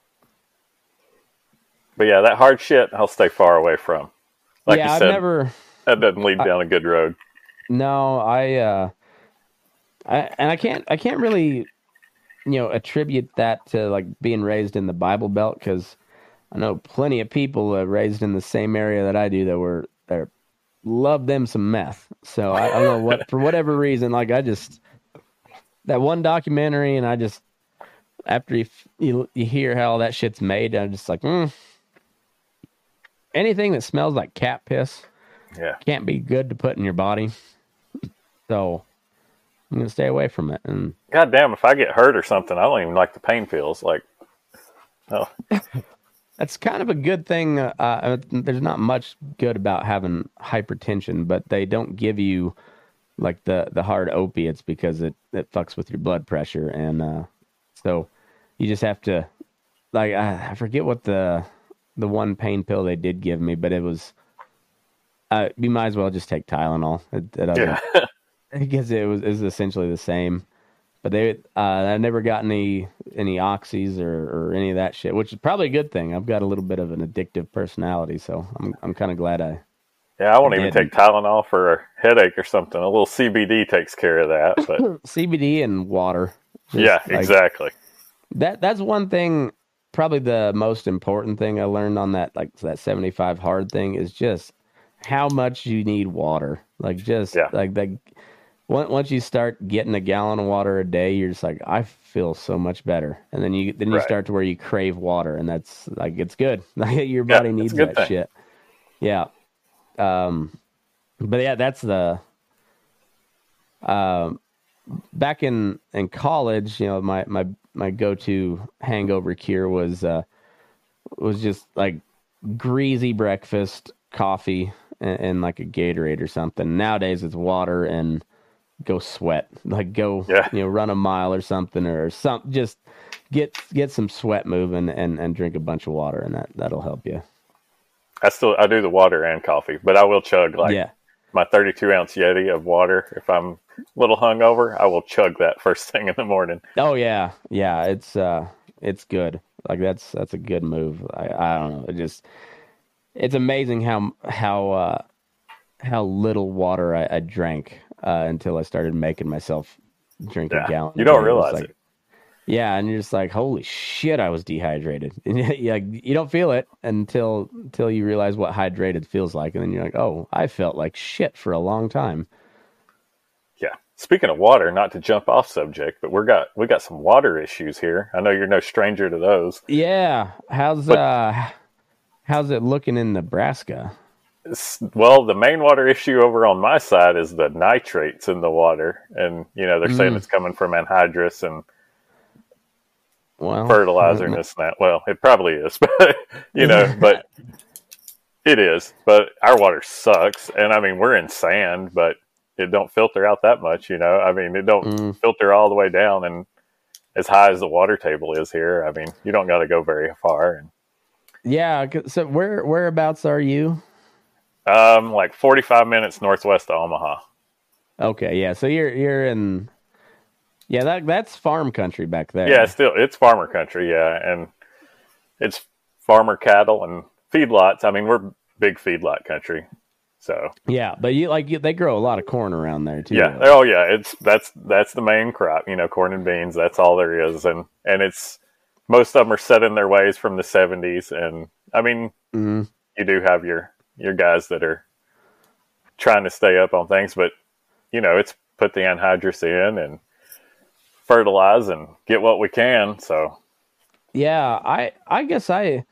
But yeah, that hard shit, I'll stay far away from. Like yeah, you I've said, never. that doesn't lead down a good road. No, I uh, I and I can't I can't really, you know, attribute that to like being raised in the Bible Belt because I know plenty of people uh, raised in the same area that I do that were that love them some meth. So I, I don't know what for whatever reason, like I just that one documentary, and I just after you you, you hear how all that shit's made, I'm just like, mm, anything that smells like cat piss Yeah. can't be good to put in your body. So I'm gonna stay away from it. And God damn, if I get hurt or something, I don't even like the pain pills. Like, oh, that's kind of a good thing. Uh, uh, there's not much good about having hypertension, but they don't give you like the, the hard opiates because it, it fucks with your blood pressure. And uh, so you just have to, like, I, I forget what the the one pain pill they did give me, but it was, uh, you might as well just take Tylenol. It, it doesn't- yeah. because it was, it was essentially the same. But they, uh, I never got any any oxys or, or any of that shit, which is probably a good thing. I've got a little bit of an addictive personality, so I'm I'm kind of glad I. Yeah, I won't even did. take Tylenol for a headache or something. A little C B D takes care of that. But C B D and water. Just yeah, like- exactly. That that's one thing. Probably the most important thing I learned on that like that seventy-five hard thing is just how much you need water. Like just Yeah. like that. Once you start getting a gallon of water a day, you're just like, I feel so much better. And then you then you Right. start to where you crave water, and that's like it's good. Your body it's a needs good that thing. shit. Yeah. Um, but yeah, that's the. Um, back in in college, you know, my my my go to hangover cure was uh was just like greasy breakfast, coffee, and, and like a Gatorade or something. Nowadays, it's water and go sweat, like go, Yeah. you know, run a mile or something, or some, just get get some sweat moving and, and drink a bunch of water, and that that'll help you. I still I do the water and coffee, but I will chug like Yeah, my thirty-two ounce Yeti of water. If I'm a little hungover, I will chug that first thing in the morning. oh yeah, yeah. It's uh, it's good. Like that's that's a good move. I I don't know. It just it's amazing how how uh, how little water I, I drank uh, until I started making myself drink Yeah, a gallon. you a don't day. It was realize like, it. yeah, and you're just like, holy shit, I was dehydrated. And you, like, you don't feel it until until you realize what hydrated feels like, and then you're like, oh, I felt like shit for a long time. Yeah. Speaking of water, not to jump off subject, but we got we got some water issues here. I know you're no stranger to those. Yeah, how's But- uh, how's it looking in Nebraska? S- Well, the main water issue over on my side is the nitrates in the water, and you know they're saying Mm. it's coming from anhydrous and Well, fertilizer and this and that. Well, it probably is, but you know, but it is. But our water sucks, and I mean we're in sand, but it don't filter out that much. You know, I mean it don't Mm. filter all the way down, and as high as the water table is here, I mean you don't got to go very far. And yeah. 'Cause- So where whereabouts are you? um, like forty-five minutes northwest of Omaha. Okay, yeah. So you're you're in, yeah. That that's farm country back there. Yeah, still it's farmer country, yeah, and it's farmer cattle and feedlots. I mean, we're big feedlot country, so Yeah, but you like you, they grow a lot of corn around there too. yeah. Oh yeah, it's that's that's the main crop. You know, corn and beans. That's all there is, and and it's most of them are set in their ways from the seventies. And I mean, Mhm. you do have your your guys that are trying to stay up on things, but you know, it's put the anhydrous in and fertilize and get what we can. So Yeah, I I guess I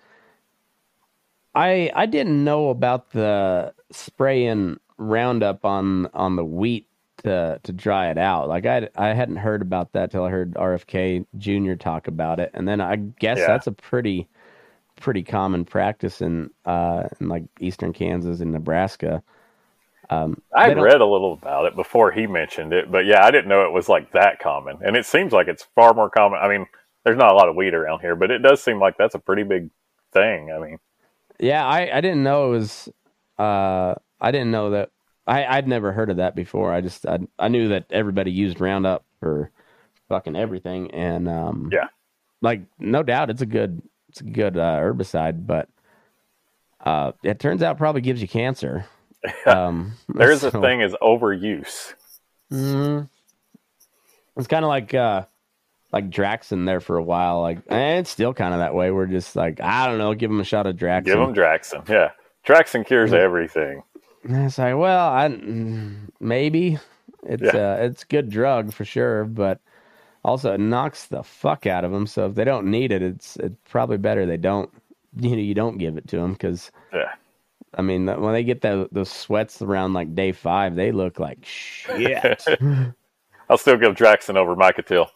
I I didn't know about the spraying Roundup on on the wheat to to dry it out. Like I I hadn't heard about that till I heard R F K Junior talk about it, and then I guess Yeah. that's a pretty pretty common practice in uh in like eastern Kansas and Nebraska. Um, I they don't- read a little about it before he mentioned it, but yeah, I didn't know it was like that common. And it seems like it's far more common. I mean, there's not a lot of wheat around here, but it does seem like that's a pretty big thing. I mean, Yeah, I, I didn't know it was. Uh, I didn't know that. I I'd never heard of that before. I just I, I knew that everybody used Roundup for fucking everything, and um, yeah, like no doubt it's a good it's a good uh, herbicide, but uh, it turns out probably gives you cancer. Um, there's a so- thing is overuse. Mhm. It's kind of like uh, like Draxon there for a while. Like, and it's still kind of that way. We're just like, I don't know, give him a shot of Draxon. Give them Draxon. Yeah. Draxon cures everything. And it's like, well, I mm, maybe it's Yeah. uh, it's a good drug for sure, but also it knocks the fuck out of them. So if they don't need it, it's it's probably better they don't. You know, you don't give it to them because Yeah. I mean, when they get the, those sweats around like day five, they look like shit. I'll still give Draxon over Mycotil.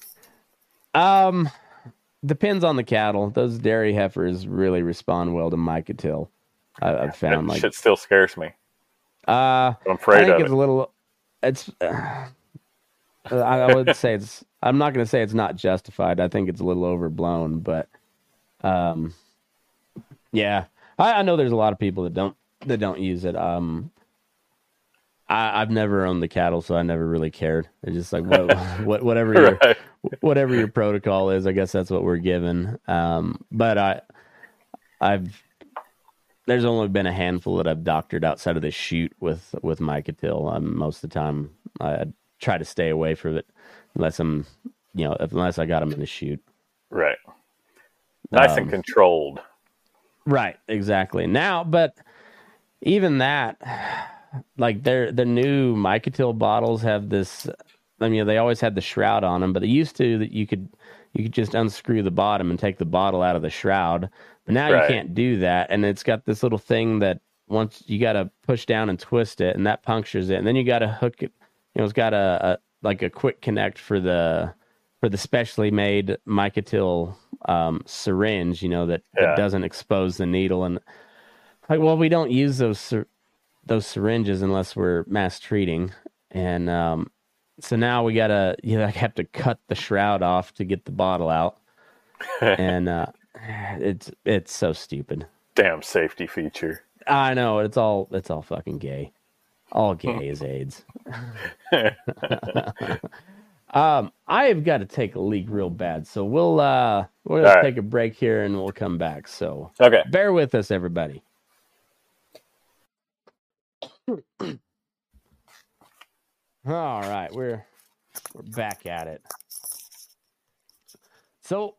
um, depends on the cattle. Those dairy heifers really respond well to Mycotil. I, I've found That like shit still scares me. uh. I'm afraid I think of it's it. a little. It's. Uh, I I would say it's. I'm not going to say it's not justified. I think it's a little overblown, but, um, yeah, I, I know there's a lot of people that don't that don't use it. Um, I, I've never owned the cattle, so I never really cared. It's just like what, what whatever your Right. whatever your protocol is. I guess that's what we're given. Um, but I, I've. There's only been a handful that I've doctored outside of the chute with with Mycotil. Um, most of the time, I try to stay away from it unless I'm, you know, unless I got them in the chute. Right. Nice Um, and controlled. Right, exactly. Now, but even that, like their the new Mycotil bottles have this. I mean, they always had the shroud on them, but they used to that you could you could just unscrew the bottom and take the bottle out of the shroud. But now Right. you can't do that, and it's got this little thing that once you got to push down and twist it, and that punctures it, and then you got to hook it. You know, it's got a, a like a quick connect for the for the specially made Mycotil um, syringe. You know that, Yeah. that doesn't expose the needle, and like, well, we don't use those syr- those syringes unless we're mass treating, and um, so now we gotta you know, have to cut the shroud off to get the bottle out, and uh, it's it's so stupid. Damn safety feature. I know it's all it's all fucking gay. All gay is AIDS. um, I've got to take a leak real bad, so we'll uh we'll All right. take a break here and we'll come back. So Okay. bear with us, everybody. All right, we're we're back at it. So,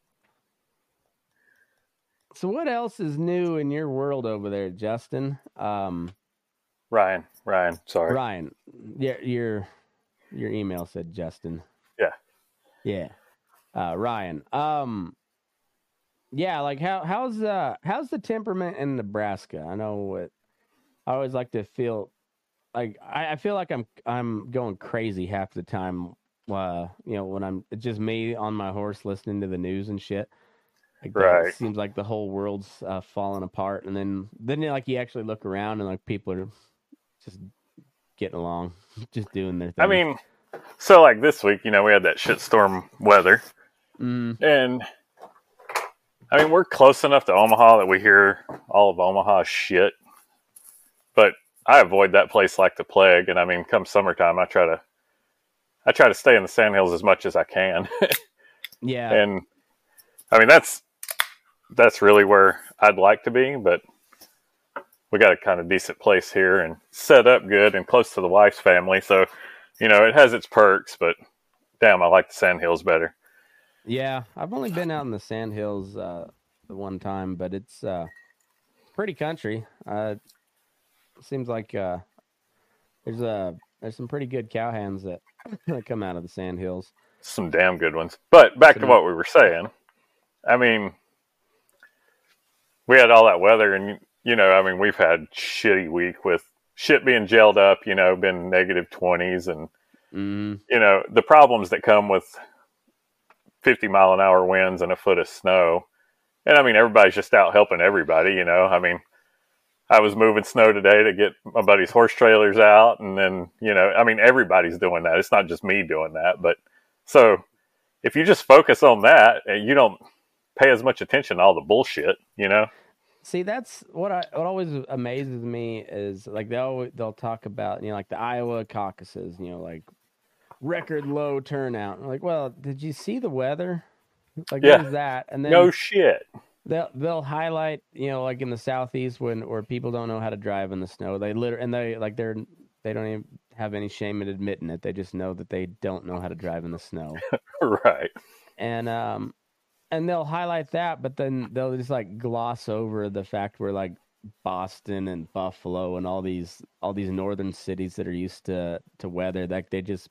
so what else is new in your world over there, Justin? Um, Ryan, Ryan, sorry. Ryan, yeah, your your email said Justin. Yeah, yeah, uh, Ryan. Um, yeah, like how how's uh how's the temperament in Nebraska? I know it. I always like to feel like I, I feel like I'm I'm going crazy half the time. Uh, you know, when I'm it's just me on my horse listening to the news and shit. Like that, right. it seems like the whole world's uh, falling apart, and then then like you actually look around and like people are just getting along, just doing their thing. I mean, so like this week, you know, we had that shitstorm weather, mm. and I mean, we're close enough to Omaha that we hear all of Omaha's shit, but I avoid that place like the plague. And I mean, come summertime, I try to, I try to stay in the Sandhills as much as I can. yeah. And I mean, that's, that's really where I'd like to be, but we got a kind of decent place here and set up good and close to the wife's family. So, you know, it has its perks, but damn, I like the Sandhills better. Yeah. I've only been out in the Sandhills, uh, the one time, but it's, uh, pretty country. Uh, Seems like uh, there's a there's some pretty good cowhands that, that come out of the Sandhills. Some damn good ones. But back some... to what we were saying. I mean, we had all that weather, and you know, I mean, we've had shitty week with shit being gelled up. You know, been negative twenties, and mm. you know the problems that come with fifty mile an hour winds and a foot of snow. And I mean, everybody's just out helping everybody. You know, I mean. I was moving snow today to get my buddy's horse trailers out. And then, you know, I mean, everybody's doing that. It's not just me doing that. But so if you just focus on that, you don't pay as much attention to all the bullshit, you know? See, that's what I, what always amazes me is like they'll, they'll talk about, you know, like the Iowa caucuses, you know, like record low turnout. I'm like, well, did you see the weather? Like, yeah. what is that? And then no shit. They'll they'll highlight, you know, like in the southeast when where people don't know how to drive in the snow. They literally and they like they're they don't even have any shame in admitting it. They just know that they don't know how to drive in the snow. Right. And um and they'll highlight that, but then they'll just like gloss over the fact where like Boston and Buffalo and all these all these northern cities that are used to to weather, like they just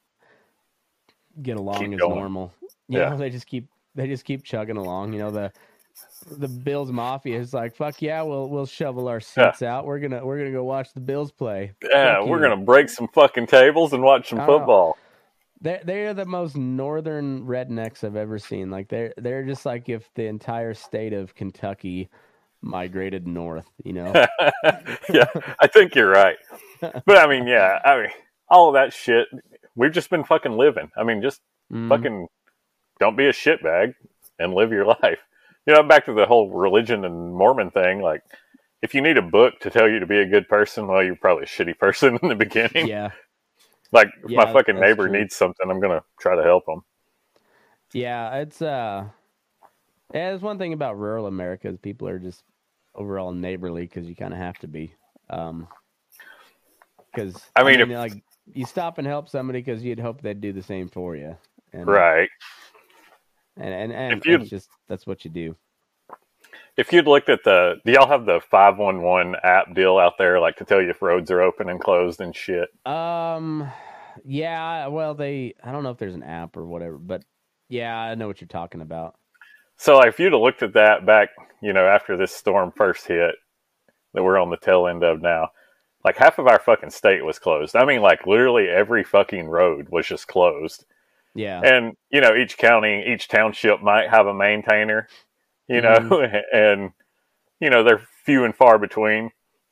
get along keep as going. normal. You yeah. know, they just keep they just keep chugging along. You know, the The Bills Mafia is like, fuck yeah, we'll we'll shovel our seats yeah. out. We're gonna we're gonna go watch the Bills play. Yeah, fuck we're you. gonna break some fucking tables and watch some football. They they are the most northern rednecks I've ever seen. Like they're they're just like if the entire state of Kentucky migrated north. You know? Yeah, I think you're right. But I mean, yeah, I mean, all of that shit. We've just been fucking living. I mean, just mm. fucking don't be a shitbag and live your life. You know, back to the whole religion and Mormon thing, like, if you need a book to tell you to be a good person, well, you're probably a shitty person in the beginning. Yeah. Like, if yeah, my fucking neighbor true. needs something, I'm going to try to help them. Yeah, it's, uh, yeah, there's one thing about rural America is people are just overall neighborly because you kind of have to be. Um, because, I mean, I mean if, like, you stop and help somebody because you'd hope they'd do the same for you. And, right. And and, and if it's just that's what you do. If you'd looked at the, do y'all have the five one one app deal out there, like to tell you if roads are open and closed and shit? Um, yeah. Well, they, I don't know if there's an app or whatever, but yeah, I know what you're talking about. So, like, if you'd have looked at that back, you know, after this storm first hit, that we're on the tail end of now, like half of our fucking state was closed. I mean, like literally every fucking road was just closed. Yeah. And, you know, each county, each township might have a maintainer, you know, mm. and, you know, they're few and far between.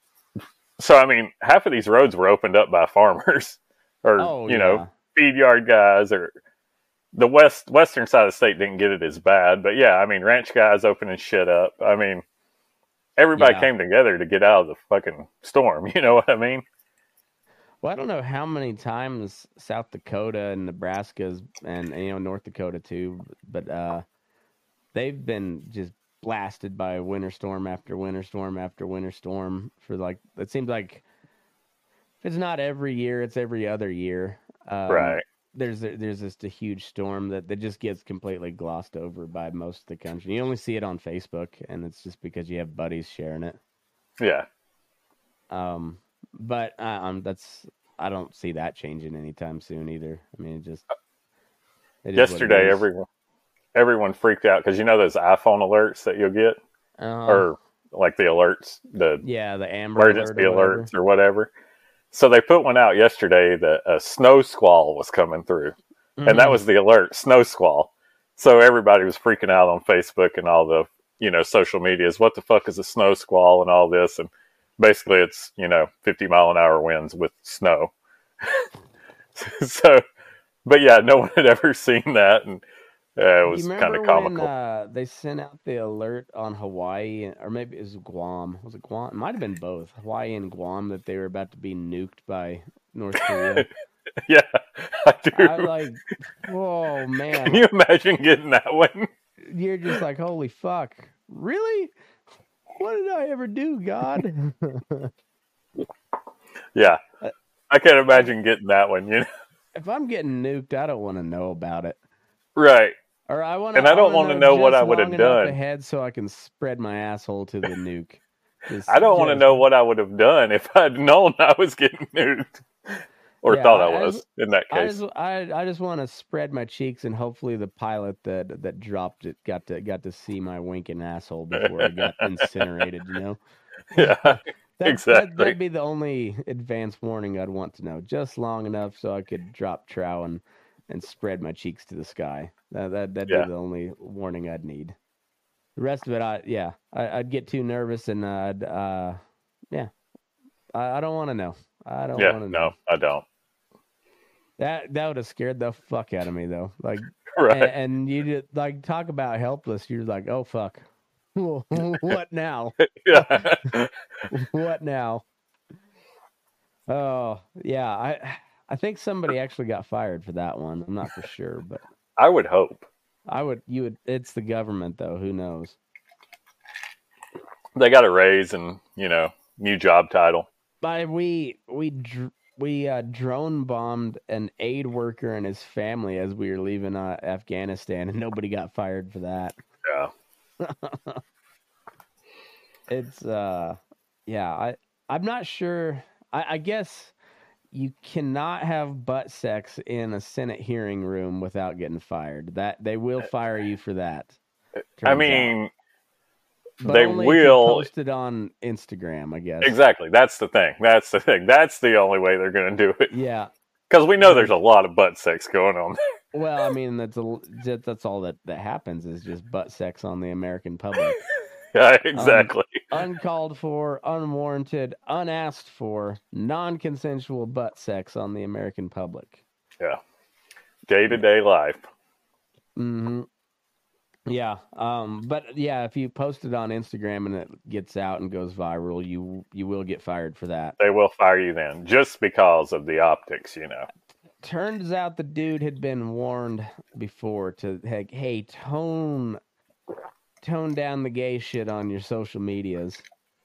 So, I mean, half of these roads were opened up by farmers or, oh, you yeah. know, feed yard guys, or the west western side of the state didn't get it as bad. But, yeah, I mean, ranch guys opening shit up. I mean, everybody yeah. came together to get out of the fucking storm. You know what I mean? Well, I don't know how many times South Dakota and Nebraska's and, and you know North Dakota too, but uh, they've been just blasted by winter storm after winter storm after winter storm for like it seems like it's not every year, it's every other year. Um, Right. There's there's just a huge storm that, that just gets completely glossed over by most of the country. You only see it on Facebook, and it's just because you have buddies sharing it. Yeah. Um, but uh, um, that's I don't see that changing anytime soon either. I mean, it just it is what it Yesterday, is. everyone everyone freaked out because you know those iPhone alerts that you'll get, Uh, or like the alerts, the yeah, the Amber emergency Alert or whatever. alerts or whatever. So they put one out yesterday that a snow squall was coming through, Mm-hmm. and that was the alert, snow squall. So everybody was freaking out on Facebook and all the, you know, social medias. What the fuck is a snow squall and all this? And basically it's, you know, fifty mile an hour winds with snow. So, but yeah, no one had ever seen that. And uh, it was You kind remember of when comical. uh, they sent out the alert on Hawaii, or maybe it was Guam? Was it Guam? It might have been both, Hawaii and Guam, that they were about to be nuked by North Korea. Yeah, I do. I like, whoa, man. Can you imagine getting that one? You're just like, holy fuck. Really? What did I ever do, God? Yeah, I can't imagine getting that one, you know? If I'm getting nuked, I don't want to know about it. Right. Or I want And I don't want to know what just I would have long enough done. ahead so I can spread my asshole to the nuke. Just- I don't want to just- know what I would have done if I'd known I was getting nuked. Or Yeah, thought I, I was, just- in that I case. just, I, I just want to spread my cheeks, and hopefully the pilot that that dropped it got to got to see my winking asshole before I got incinerated. You know, Yeah, that, exactly. That, that'd be the only advance warning I'd want to know, just long enough so I could drop trow and, and spread my cheeks to the sky. That that that'd Yeah. be the only warning I'd need. The rest of it, I yeah, I, I'd get too nervous, and I'd uh, yeah, I, I don't want to know. I don't Yeah, want to know. no, I don't. That that would have scared the fuck out of me though. Like, Right. and, and you just, like talk about helpless. You're like, oh fuck, what now? Yeah. What now? Oh yeah, I I think somebody actually got fired for that one. I'm not for sure, but I would hope. I would. You would. It's the government though. Who knows? They got a raise and, you know, new job title. But we we dr- we uh, drone bombed an aid worker and his family as we were leaving uh, Afghanistan, and nobody got fired for that. Yeah. It's uh yeah, I I'm not sure. I, I guess you cannot have butt sex in a Senate hearing room without getting fired. That they will fire you for that. I turns out. mean, But they only if you will. post it on Instagram, I guess. Exactly. That's the thing. That's the thing. That's the only way they're going to do it. Yeah. Because we know there's a lot of butt sex going on. Well, I mean that's a, that- that's all that that happens is just butt sex on the American public. Yeah, exactly. Uncalled for, unwarranted, unasked for, non-consensual butt sex on the American public. Yeah. Day to day life. Mm-hmm. Yeah. Um, but yeah, if you post it on Instagram and it gets out and goes viral, you you will get fired for that. They will fire you then, just because of the optics, you know. Turns out the dude had been warned before to hey, hey tone tone down the gay shit on your social medias.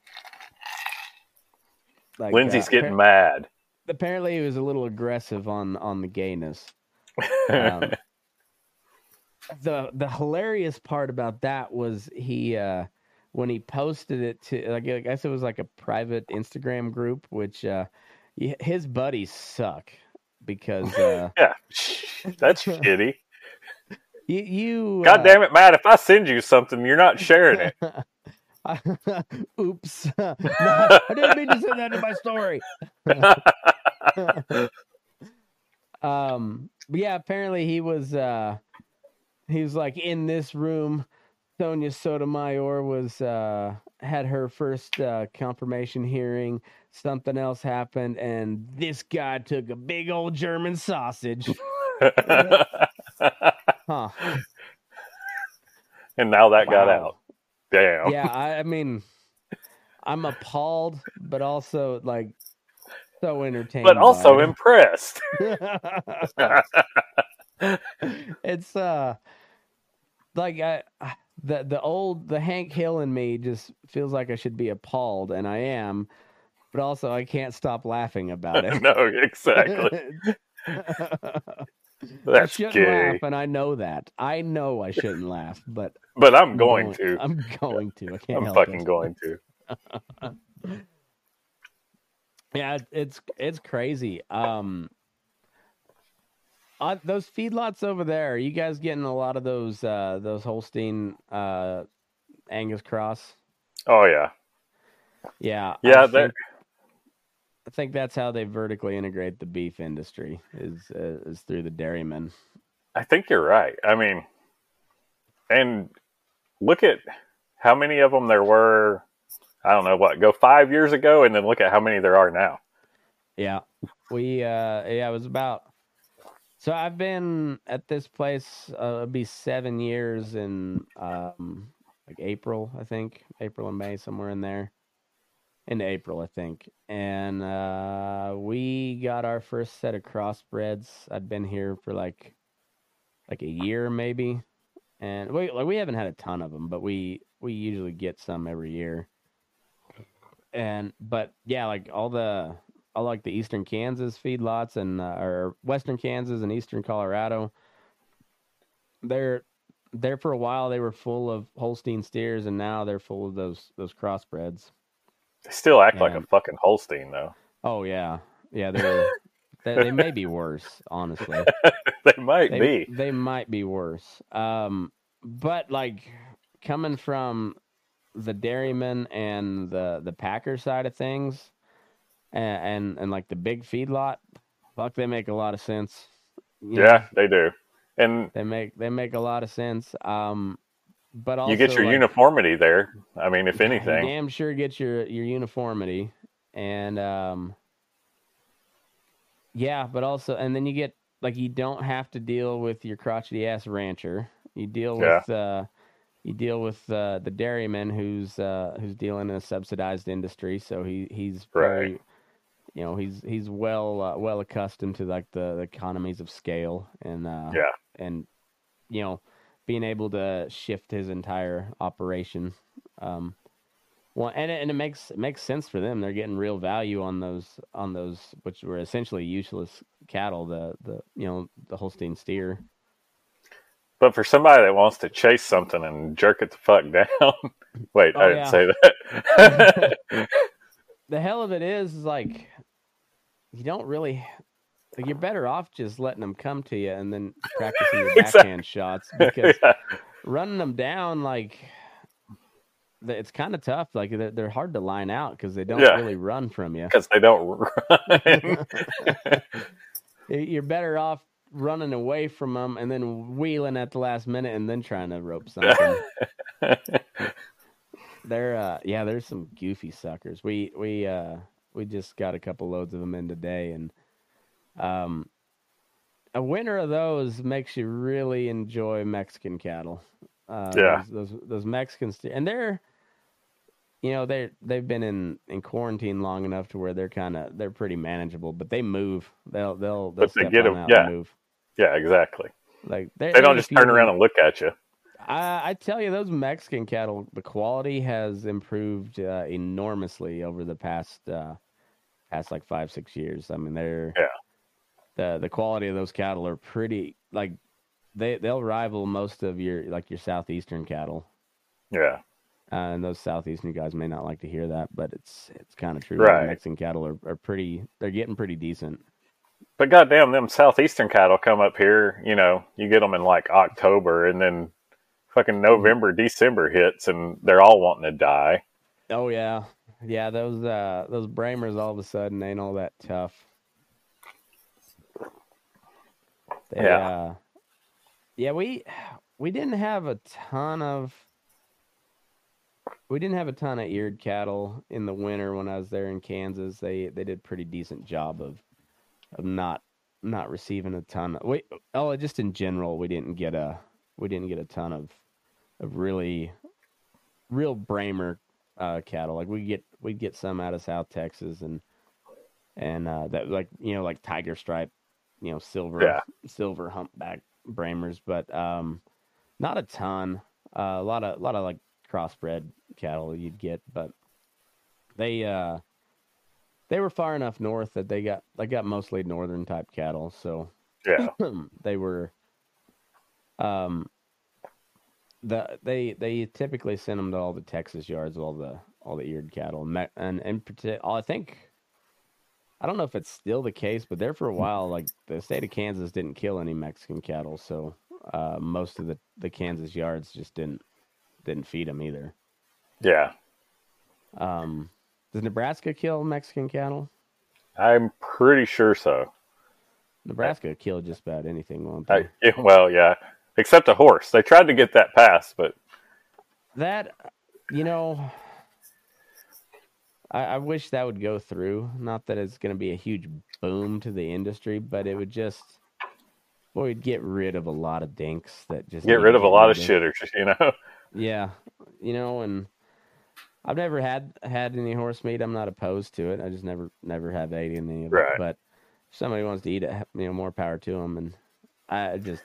Like, Lindsay's uh, getting appar- mad. Apparently, he was a little aggressive on on the gayness. Um, the the hilarious part about that was he uh, when he posted it to, like, I guess it was like a private Instagram group, which uh, he- his buddies suck because uh, Yeah. That's shitty. you you God uh, damn it, Matt. If I send you something, you're not sharing it. Oops. No, I didn't mean to send that in my story. um, but yeah, apparently he was uh, he was like in this room. Sonia Sotomayor was uh, had her first uh, confirmation hearing. Something else happened, and this guy took a big old German sausage. Huh. And now that got Wow. out. Damn. Yeah, I, I mean, I'm appalled, but also like so entertained. But also by impressed. it. It's uh, like I the the old the Hank Hill in me just feels like I should be appalled, and I am. but also I can't stop laughing about it. No, exactly. I That's shouldn't gay. laugh, and I know that. I know I shouldn't laugh, but But I'm I'm going going. to. I'm going to. I can't I'm help fucking it. going to. Yeah, it's it's crazy. Um, uh, those feedlots over there, are you guys getting a lot of those uh those Holstein uh Angus cross? Oh yeah, Yeah, I yeah. That think I think that's how they vertically integrate the beef industry is uh, is through the dairymen. I think you're right. I mean, and look at how many of them there were. I don't know what, go five years ago, and then look at how many there are now. Yeah, we uh yeah it was about. So I've been at this place. Uh, it'll be seven years in um like April, I think April and May, somewhere in there. In April, I think. And uh, we got our first set of crossbreds. I'd been here for like like a year maybe, and we like we haven't had a ton of them, but we we usually get some every year. And but yeah, like all the all like the Eastern Kansas feedlots and uh, or Western Kansas and Eastern Colorado, they're there for a while. They were full of Holstein steers, and now they're full of those those crossbreds. They still act like a And fucking Holstein, though. oh yeah, yeah, they're they, they may be worse, honestly. They might They be. they might be worse. Um, but like coming from the dairyman and the the packer side of things, and and, and like the big feedlot, fuck, they make a lot of sense. You know, Yeah, they do. And they make they make a lot of sense. Um, but you get also your like uniformity there. I mean, if you anything. damn sure get your your uniformity, and um, yeah, but also, and then you get like you don't have to deal with your crotchety ass rancher. You deal Yeah. with uh, you deal with uh, the dairyman who's uh, who's dealing in a subsidized industry, so he he's very, Right. you know, he's he's well uh, well accustomed to like the, the economies of scale and uh, Yeah. and you know being able to shift his entire operation. Um, well, and it, and it makes it makes sense for them. They're getting real value on those on those which were essentially useless cattle. The the you know the Holstein steer. But for somebody that wants to chase something and jerk it the fuck down, wait, Oh, I didn't yeah. say that. The hell of it is, is like you don't really like you're better off just letting them come to you and then practicing your Exactly. backhand shots because Yeah. running them down like th- it's kind of tough. Like they're, they're hard to line out because they don't Yeah. really run from you. Because they don't run. You're better off running away from them and then wheeling at the last minute and then trying to rope something. They're uh yeah, there's some goofy suckers. We we uh we just got a couple loads of them in today, and um a winter of those makes you really enjoy Mexican cattle. Uh Yeah. those those, those Mexicans, and they're you know they they've been in, in quarantine long enough to where they're kind of they're pretty manageable, but they move. They'll they'll they'll But they step get on 'em- out yeah. and move. Yeah, exactly. Like They don't just turn around and look at you. I, I tell you, those Mexican cattle, the quality has improved uh, enormously over the past uh, past like five six years. I mean, they're Yeah. the the quality of those cattle are pretty like they they'll rival most of your like your southeastern cattle. Yeah. Uh, and those southeastern guys may not like to hear that, but it's it's kind of true. Right. The Mexican cattle are, are pretty. They're getting pretty decent. But goddamn, them southeastern cattle come up here. You know, you get them in like October, and then fucking November, December hits, and they're all wanting to die. Oh yeah, yeah. Those uh, those Bramers all of a sudden ain't all that tough. They, Yeah. Uh, yeah, we we didn't have a ton of we didn't have a ton of eared cattle in the winter when I was there in Kansas. They they did a pretty decent job of of not not receiving a ton. Of, we oh just in general we didn't get a we didn't get a ton of of really real Bramer uh, cattle. Like we get we get some out of South Texas and and uh, that like you know like tiger stripe, you know silver Yeah. silver humpback Bramers, but um, not a ton. Uh, a lot of a lot of like crossbred cattle you'd get, but they uh, they were far enough north that they got they got mostly northern type cattle, so Yeah. they were um the they they typically send them to all the Texas yards, all the all the eared cattle, and and in particular, I think I don't know if it's still the case, but there for a while, like the state of Kansas didn't kill any Mexican cattle, so uh, most of the, the Kansas yards just didn't didn't feed them either. Yeah. Um, does Nebraska kill Mexican cattle? I'm pretty sure so. Nebraska killed just about anything, won't they? I, yeah, well, yeah, except a horse. They tried to get that passed, but that, you know, I, I wish that would go through. Not that it's going to be a huge boom to the industry, but it would just, boy, it'd get rid of a lot of dinks that just get rid of a lot of shitters, you know? Yeah, you know, and I've never had had any horse meat. I'm not opposed to it. I just never never have ate any of it. Right. But if somebody wants to eat it, you know, more power to them. And I just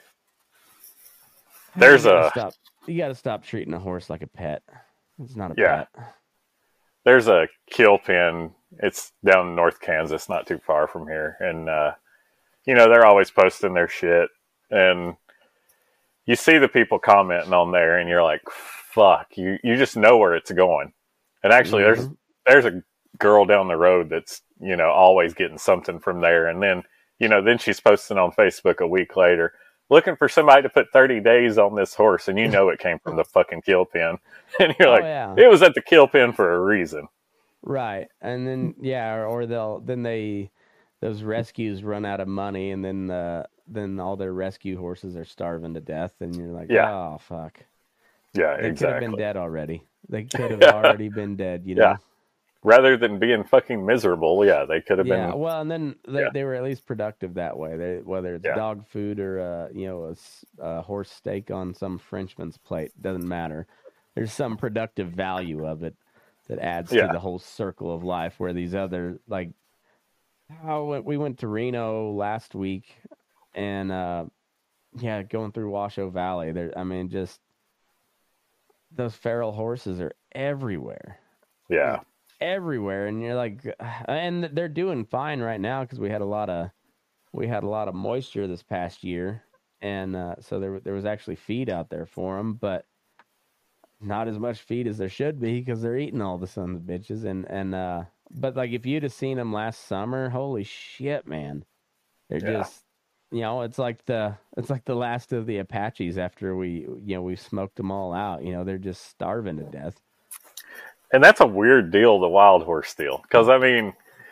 there's you gotta a stop. You got to stop treating a horse like a pet. It's not a yeah. pet. There's a kill pen. It's down in North Kansas, not too far from here, and uh, you know they're always posting their shit, and you see the people commenting on there, and you're like, "Fuck!" You you just know where it's going. And actually, mm-hmm. there's there's a girl down the road that's you know always getting something from there, and then you know then she's posting on Facebook a week later, looking for somebody to put thirty days on this horse, and you know it came from the fucking kill pen, and you're like, oh, yeah. It was at the kill pen for a reason, right? And then yeah, or, or they'll then they those rescues run out of money, and then uh, then all their rescue horses are starving to death, and you're like, yeah. oh fuck, yeah, they exactly. could have been dead already. They could have already been dead, you know. Yeah. Rather than being fucking miserable, yeah, they could have yeah, been. Well, and then they, yeah. they were at least productive that way. They, whether it's yeah. dog food or uh, you know a, a horse steak on some Frenchman's plate, doesn't matter. There's some productive value of it that adds yeah. to the whole circle of life. Where these other like, how we went to Reno last week, and uh, yeah, going through Washoe Valley. There, I mean, just those feral horses are everywhere. Yeah. Everywhere, and you're like, and they're doing fine right now because we had a lot of we had a lot of moisture this past year, and uh, so there there was actually feed out there for them, but not as much feed as there should be because they're eating all the sons of bitches. And and uh, but like if you'd have seen them last summer, holy shit, man, they're yeah. just you know it's like the it's like the last of the Apaches after we you know we smoked them all out. You know they're just starving to death. And that's a weird deal, the wild horse deal. Because, I mean,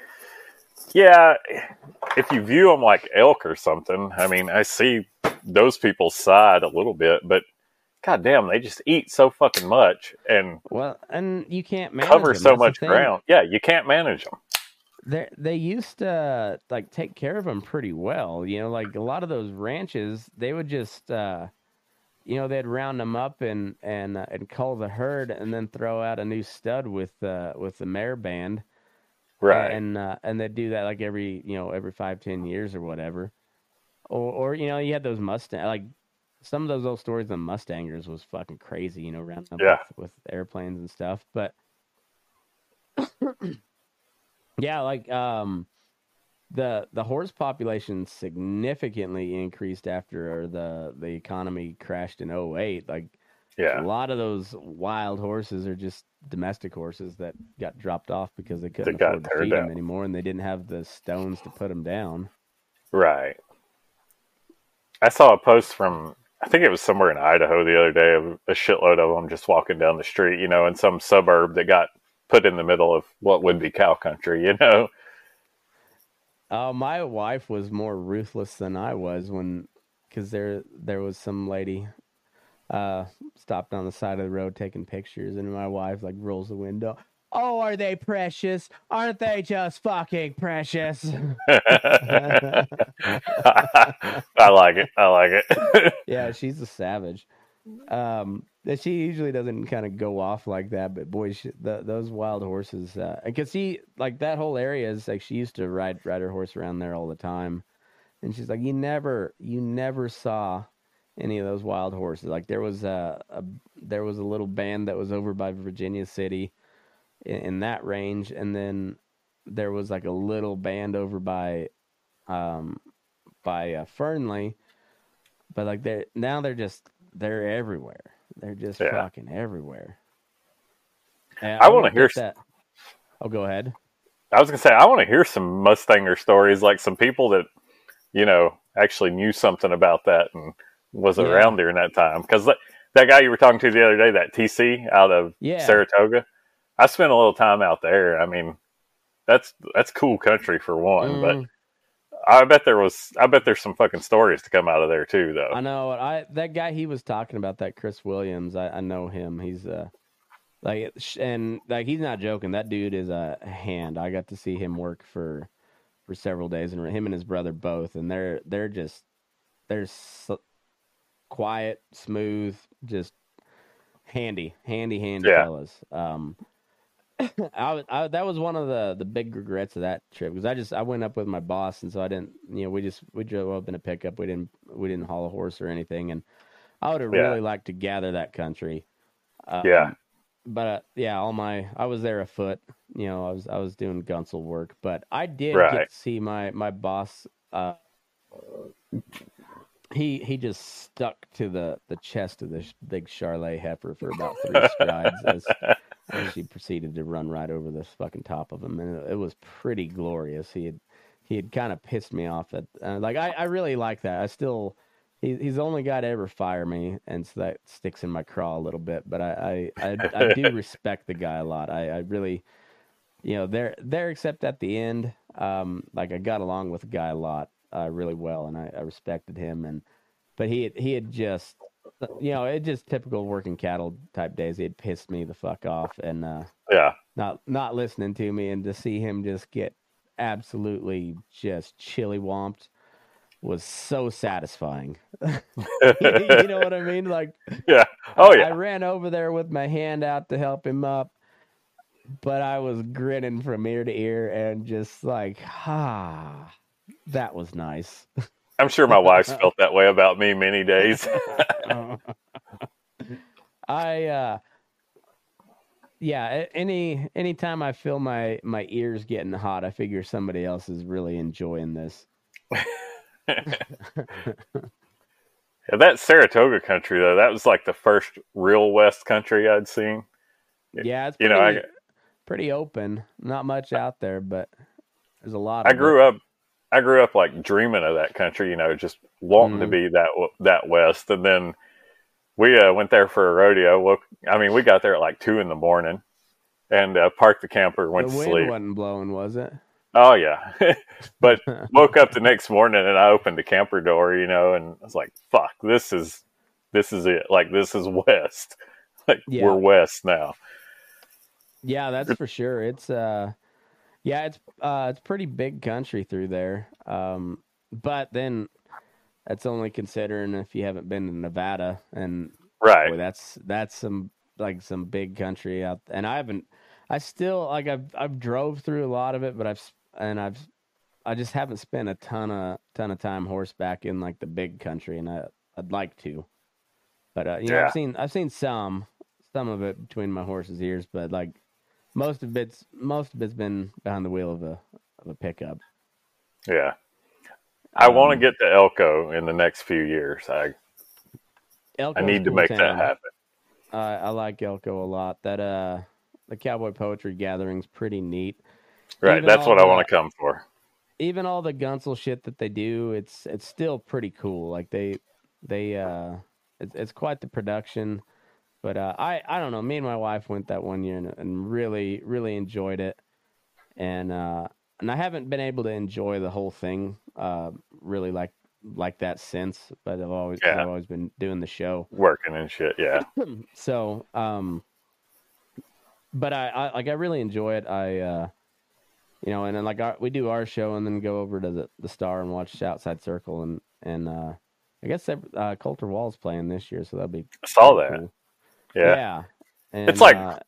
yeah, if you view them like elk or something, I mean, I see those people's side a little bit, but goddamn, they just eat so fucking much and well, and you can't manage cover them. so That's much ground. Yeah, you can't manage them. They they used to like take care of them pretty well. You know, like a lot of those ranches, they would just. Uh, You know, they'd round them up and and uh, and cull the herd, and then throw out a new stud with uh, with the mare band, right? And uh, and they'd do that like every you know every five ten years or whatever, or or you know you had those Mustang like some of those old stories of Mustangers was fucking crazy. You know, rounding up yeah. with, with airplanes and stuff, but yeah, like um. The the horse population significantly increased after the the economy crashed in oh eight. Like yeah. a lot of those wild horses are just domestic horses that got dropped off because they couldn't they afford to feed down. them anymore, and they didn't have the stones to put them down. Right. I saw a post from I think it was somewhere in Idaho the other day of a shitload of them just walking down the street, you know, in some suburb that got put in the middle of what would be cow country, you know. Uh, my wife was more ruthless than I was when, because there there was some lady uh, stopped on the side of the road taking pictures, and my wife like rolls the window. Oh, are they precious? Aren't they just fucking precious? I like it. I like it. Yeah, she's a savage. Um, she usually doesn't kind of go off like that, but boy, she, the, those wild horses, uh, I could see like that whole area is like she used to ride ride her horse around there all the time, and she's like, you never, you never saw any of those wild horses. Like there was a, a there was a little band that was over by Virginia City in, in that range, and then there was like a little band over by, um, by uh, Fernley, but like they now they're just they're everywhere. They're just Yeah. fucking everywhere. And I want to don't hear. get that. Oh, go ahead. I was gonna say I want to hear some Mustanger stories, like some people that you know actually knew something about that and was Yeah. around during that time. Because that, that guy you were talking to the other day, that T C out of Yeah. Saratoga, I spent a little time out there. I mean, that's that's cool country for one, but Mm, I bet there was I bet there's some fucking stories to come out of there too, though. I know. I that guy he was talking about, that Chris Williams. I, I know him. He's uh like sh- and like he's not joking. That dude is a hand. I got to see him work for for several days, and him and his brother both, and they're they're just they're so quiet, smooth, just handy, handy, handy Yeah. fellas. Um, I, was- I that was one of the the big regrets of that trip, because I just I went up with my boss, and so I didn't, you know, we just we drove up in a pickup. We didn't we didn't haul a horse or anything, and I would have Yeah. really liked to gather that country. Um, Yeah. But uh, yeah, all my I was there afoot. You know, I was I was doing Gunsel work, but I did Right. get to see my my boss. Uh, he he just stuck to the the chest of this big Charlet heifer for about three strides as, as she proceeded to run right over the fucking top of him, and it, it was pretty glorious. He had he had kind of pissed me off at uh, like I, I really like that. I still he, he's the only guy to ever fire me, and so that sticks in my craw a little bit. But I I, I, I do respect the guy a lot. I, I really, you know, there there except at the end, um, like I got along with the guy a lot, uh, really well, and I, I respected him. And but he had, he had just, you know, it just typical working cattle type days. He had pissed me the fuck off, and uh, Yeah. not not listening to me, and to see him just get absolutely just chili womped was so satisfying. You know what I mean? Like, Yeah. Oh I yeah. ran over there with my hand out to help him up, but I was grinning from ear to ear and just like, ah, that was nice. I'm sure my wife's felt that way about me many days. I uh yeah, a- any anytime I feel my my ears getting hot, I figure somebody else is really enjoying this. Yeah, that Saratoga country though, that was like the first real West country I'd seen. Yeah, it's You pretty, know, I pretty open. Not much out there, but there's a lot I of grew up, I grew up like dreaming of that country. You know, just wanting to Mhm. be that that West. And then we uh, went there for a rodeo. Woke, I mean, we got there at like two in the morning, and uh, parked the camper, went The to wind sleep. wasn't blowing, was it? Oh yeah, but woke up the next morning and I opened the camper door, you know, and I was like, "Fuck, this is this is it. Like this is West. Like Yeah. we're West now." Yeah, that's for sure. It's uh yeah, it's uh it's pretty big country through there. Um but then that's only considering if you haven't been to Nevada, and Right. boy, that's that's some like some big country out, and I haven't I still like I've I've drove through a lot of it, but I've s- and I've I just haven't spent a ton of ton of time horseback in like the big country, and I I'd like to. But uh, you know, Yeah. I've seen I've seen some some of it between my horse's ears, but like most of it's most of it's been behind the wheel of a of a pickup. Yeah. I want to Um, get to Elko in the next few years. I I Elko's need to cool make town. that happen. I I like Elko a lot. That uh, the Cowboy Poetry Gathering's pretty neat. Right. Even That's all what I the- want to come for. Even all the Gunsel shit that they do, it's it's still pretty cool. Like they they uh, it's it's quite the production. But uh, I I don't know. Me and my wife went that one year and, and really really enjoyed it. And uh, and I haven't been able to enjoy the whole thing uh, really like like that since. But I've always 'cause Yeah. I've always been doing the show. Working and shit. Yeah. So, um, but I, I like I really enjoy it. I, uh, you know, and then like our, we do our show and then go over to the, the Star and watch Outside Circle, and and uh, I guess that, uh, Coulter Wall's playing this year, so that'll be I saw pretty that. cool. Yeah. Yeah, and, It's like- uh,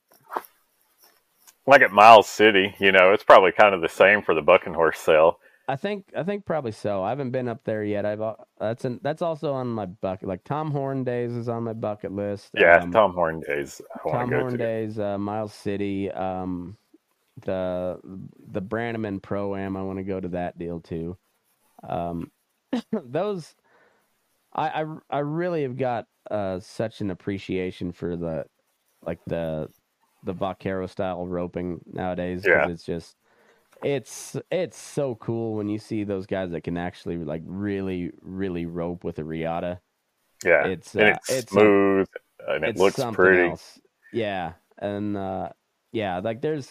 Like at Miles City, you know, it's probably kind of the same for the bucking horse sale. I think I think probably so. I haven't been up there yet. I've uh, that's an, that's also on my bucket. Like Tom Horn Days is on my bucket list. Yeah. Um, Tom Horn days. I want Tom to go Horn to. Days, uh, Miles City. Um, the the Brannaman Pro-Am. I want to go to that deal too. Um, those I, I I really have got uh, such an appreciation for the like the the vaquero style roping nowadays because Yeah. it's just it's it's so cool when you see those guys that can actually like really really rope with a riata. Yeah. It's and uh, it's, it's some- smooth and it it's looks something pretty. else. Yeah, and uh, yeah, like there's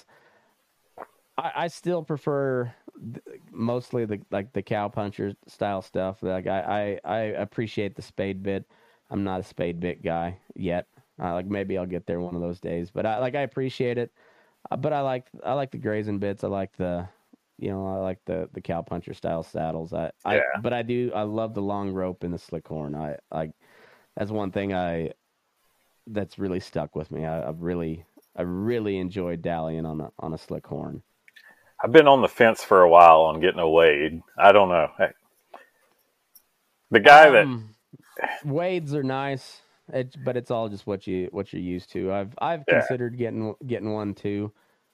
I, I still prefer th- mostly the like the cow puncher style stuff. Like I, I, I appreciate the spade bit. I'm not a spade bit guy yet. Uh, like maybe I'll get there one of those days. But I like I appreciate it. Uh, but I like I like the grazing bits. I like the you know I like the the cow puncher style saddles. I, I Yeah. but I do I love the long rope and the slick horn. I like that's one thing I that's really stuck with me. I, I've really I really enjoyed dallying on a on a slick horn. I've been on the fence for a while on getting a Wade. I don't know. Hey, the guy Um, Wades are nice, it, but it's all just what you what you're used to. I've I've Yeah. considered getting getting one too.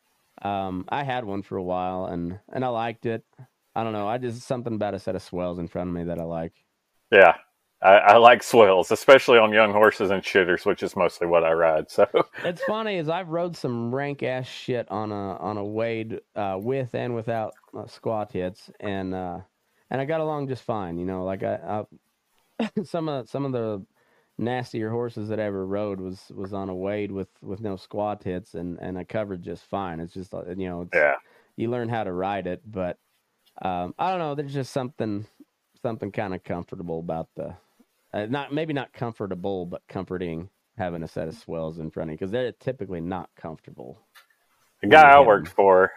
Um, I had one for a while and and I liked it. I don't know. I just something about a set of swells in front of me that I like. that, yeah, I, I like swells, especially on young horses and shitters, which is mostly what I ride. So It's funny is I've rode some rank ass shit on a on a Wade uh, with and without uh, squaw tits, and uh, and I got along just fine. You know, like I, I some of some of the nastier horses that I ever rode was was on a Wade with with no squaw tits, and and I covered just fine. It's just uh, you know, it's, yeah, you learn how to ride it, but um, I don't know. There's just something something kind of comfortable about the uh, not maybe not comfortable, but comforting having a set of swells in front of you because they're typically not comfortable. the when you guy I hit worked 'em. for,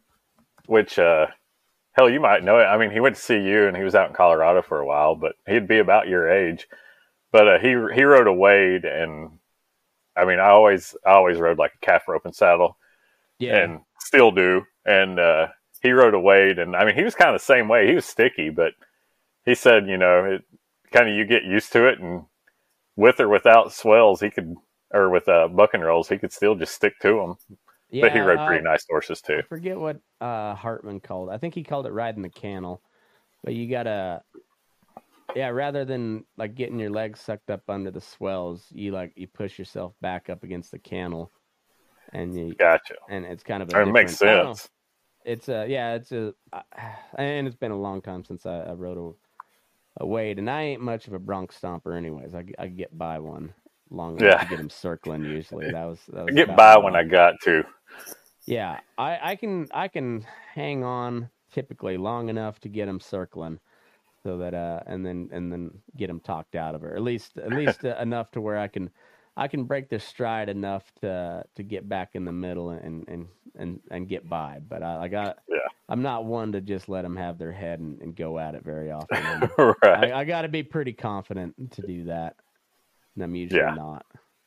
which uh, hell, you might know it. I mean, he went to see you, and he was out in Colorado for a while, but he'd be about your age. But uh, he he rode a Wade, and I mean, I always I always rode like a calf rope and saddle, Yeah, and still do. And uh, he rode a Wade, and I mean, he was kind of the same way. He was sticky, but he said, you know, it kind of you get used to it, and with or without swells, he could, or with uh, bucking rolls, he could still just stick to them. yeah. But he rode uh, pretty nice horses too. I forget what uh, Hartman called. I think he called it riding the cannel. But you gotta, yeah. Rather than like getting your legs sucked up under the swells, you like you push yourself back up against the cannel, and you Gotcha. and it's kind of a It different, makes I don't know. sense. It's a yeah. It's a and it's been a long time since I, I rode a, a Wade, and I ain't much of a bronc stomper, anyways. I I get by one long enough Yeah. to get him circling. Usually, that was that I was get about by all when I got to. Yeah, I, I can I can hang on typically long enough to get him circling, so that uh and then and then get him talked out of her. At least at least uh, enough to where I can I can break their stride enough to to get back in the middle and and and, and get by. But I like I Yeah. I'm not one to just let them have their head and, and go at it very often. And Right. I, I got to be pretty confident to do that, and I'm usually Yeah. not.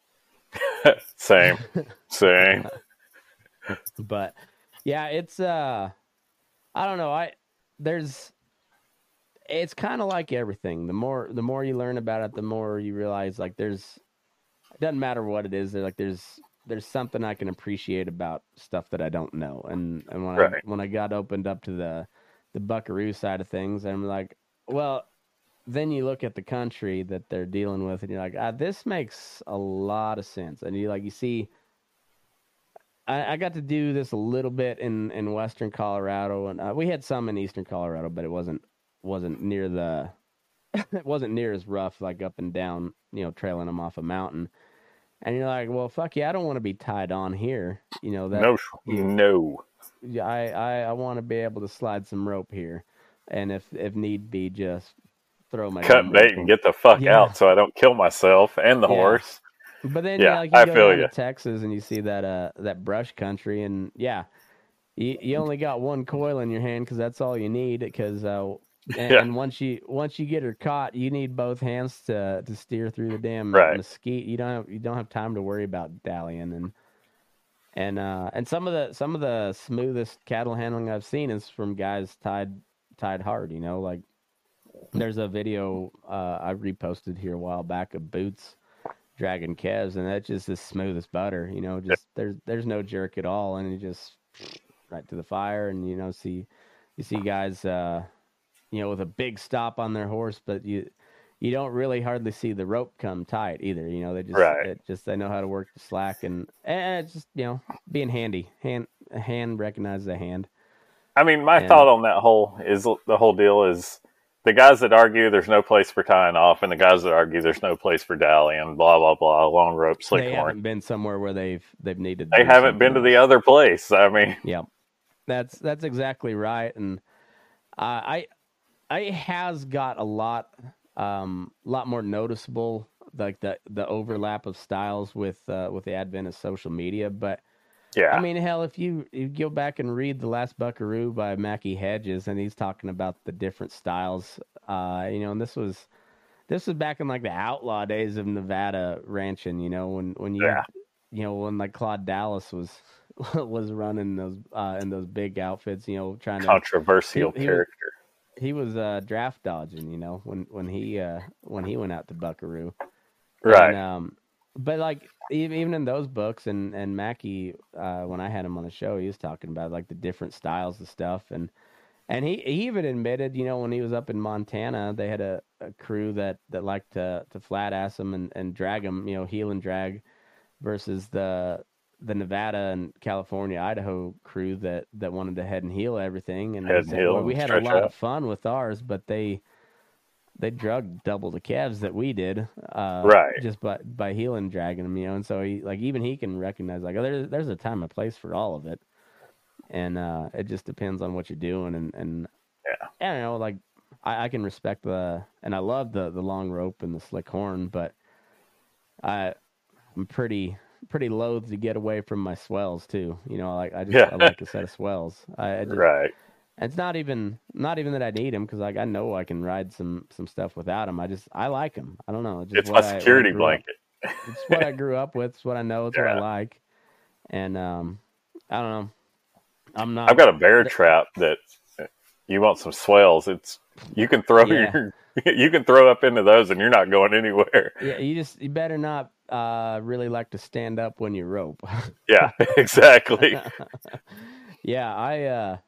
Same. Same. But yeah, it's uh I don't know. I there's it's kind of like everything. The more the more you learn about it, the more you realize like there's it doesn't matter what it is. There's like there's there's something I can appreciate about stuff that I don't know. And and when I Right. when I got opened up to the the buckaroo side of things, I'm like, well, then you look at the country that they're dealing with, and you're like, ah, this makes a lot of sense. And you like you see. I, I got to do this a little bit in, in western Colorado, and uh, we had some in eastern Colorado, but it wasn't wasn't near the it wasn't near as rough, like up and down, you know, trailing them off a mountain. And you're like, well, fuck yeah, I don't want to be tied on here, you know that. No. No. Yeah, I I, I want to be able to slide some rope here, and if if need be, just throw my Cut dumb bait rope and in. get the fuck Yeah. out so I don't kill myself and the Yeah. horse. But then Yeah, yeah, like you I go feel down ya. to Texas and you see that uh that brush country, and yeah, you, you only got one coil in your hand because that's all you need. Because uh, and, Yeah. and once you once you get her caught, you need both hands to to steer through the damn Right. mesquite. You don't have, you don't have time to worry about dallying, and and uh and some of the some of the smoothest cattle handling I've seen is from guys tied tied hard. You know, like there's a video uh, I reposted here a while back of Boots dragging calves, and that's just as smooth as butter. You know, just there's there's no jerk at all, and he just right to the fire, and you know, see you see guys, uh, you know, with a big stop on their horse, but you you don't really hardly see the rope come tight either. You know, they just Right. it just they know how to work the slack, and and it's just, you know, being handy. Hand a hand recognizes a hand. I mean, my And- thought on that whole is the whole deal is the guys that argue there's no place for tying off, and the guys that argue there's no place for dallying, blah blah blah, long rope, slick They horn. haven't been somewhere where they've they've needed. to They do haven't been to something the else. other place. I mean, Yep, that's that's exactly right, and uh, I I it has got a lot um lot more noticeable, like the the overlap of styles with uh, with the advent of social media. But yeah, I mean, hell, if you, you go back and read The Last Buckaroo by Mackie Hedges, and he's talking about the different styles, uh, you know, and this was this was back in like the outlaw days of Nevada ranching, you know, when when you Yeah. you know, when like Claude Dallas was was running those uh, in those big outfits, you know, trying to controversial he- he was- character. he was uh, draft dodging, you know, when when he uh, when he went out to Buckaroo. Right. And, um, but like even even in those books, and and Mackie, uh, when I had him on the show, he was talking about like the different styles of stuff, and and he, he even admitted, you know, when he was up in Montana, they had a, a crew that, that liked to to flat ass him and, and drag him, you know, heel and drag, versus the the Nevada and California, Idaho crew that, that wanted to head and heel everything. And Head he and said, heel "Boy, and we had a stretch lot out." of fun with ours, but they they drugged double the calves that we did, uh, Right. just by by heel and dragging them, you know." And so he like even he can recognize like, oh, there's there's a time and place for all of it, and uh, it just depends on what you're doing. And and Yeah. I don't know, like I, I can respect the and I love the the long rope and the slick horn, but I I'm pretty pretty loath to get away from my swells too. You know, like I just Yeah. I like a set of swells. I, I just, Right. It's not even not even that I need them, because like I know I can ride some some stuff without them. I just I like them. I don't know. It's, just It's my what I- what I security grew up- blanket. It's what I grew up with. It's what I know. It's what I Yeah. like. And um, I don't know. I'm not. I've got a bear trap that you want some swells. It's you can throw Yeah. your you can throw up into those and you're not going anywhere. Yeah, you just you better not uh really like to stand up when you rope. Yeah, exactly. Yeah, I uh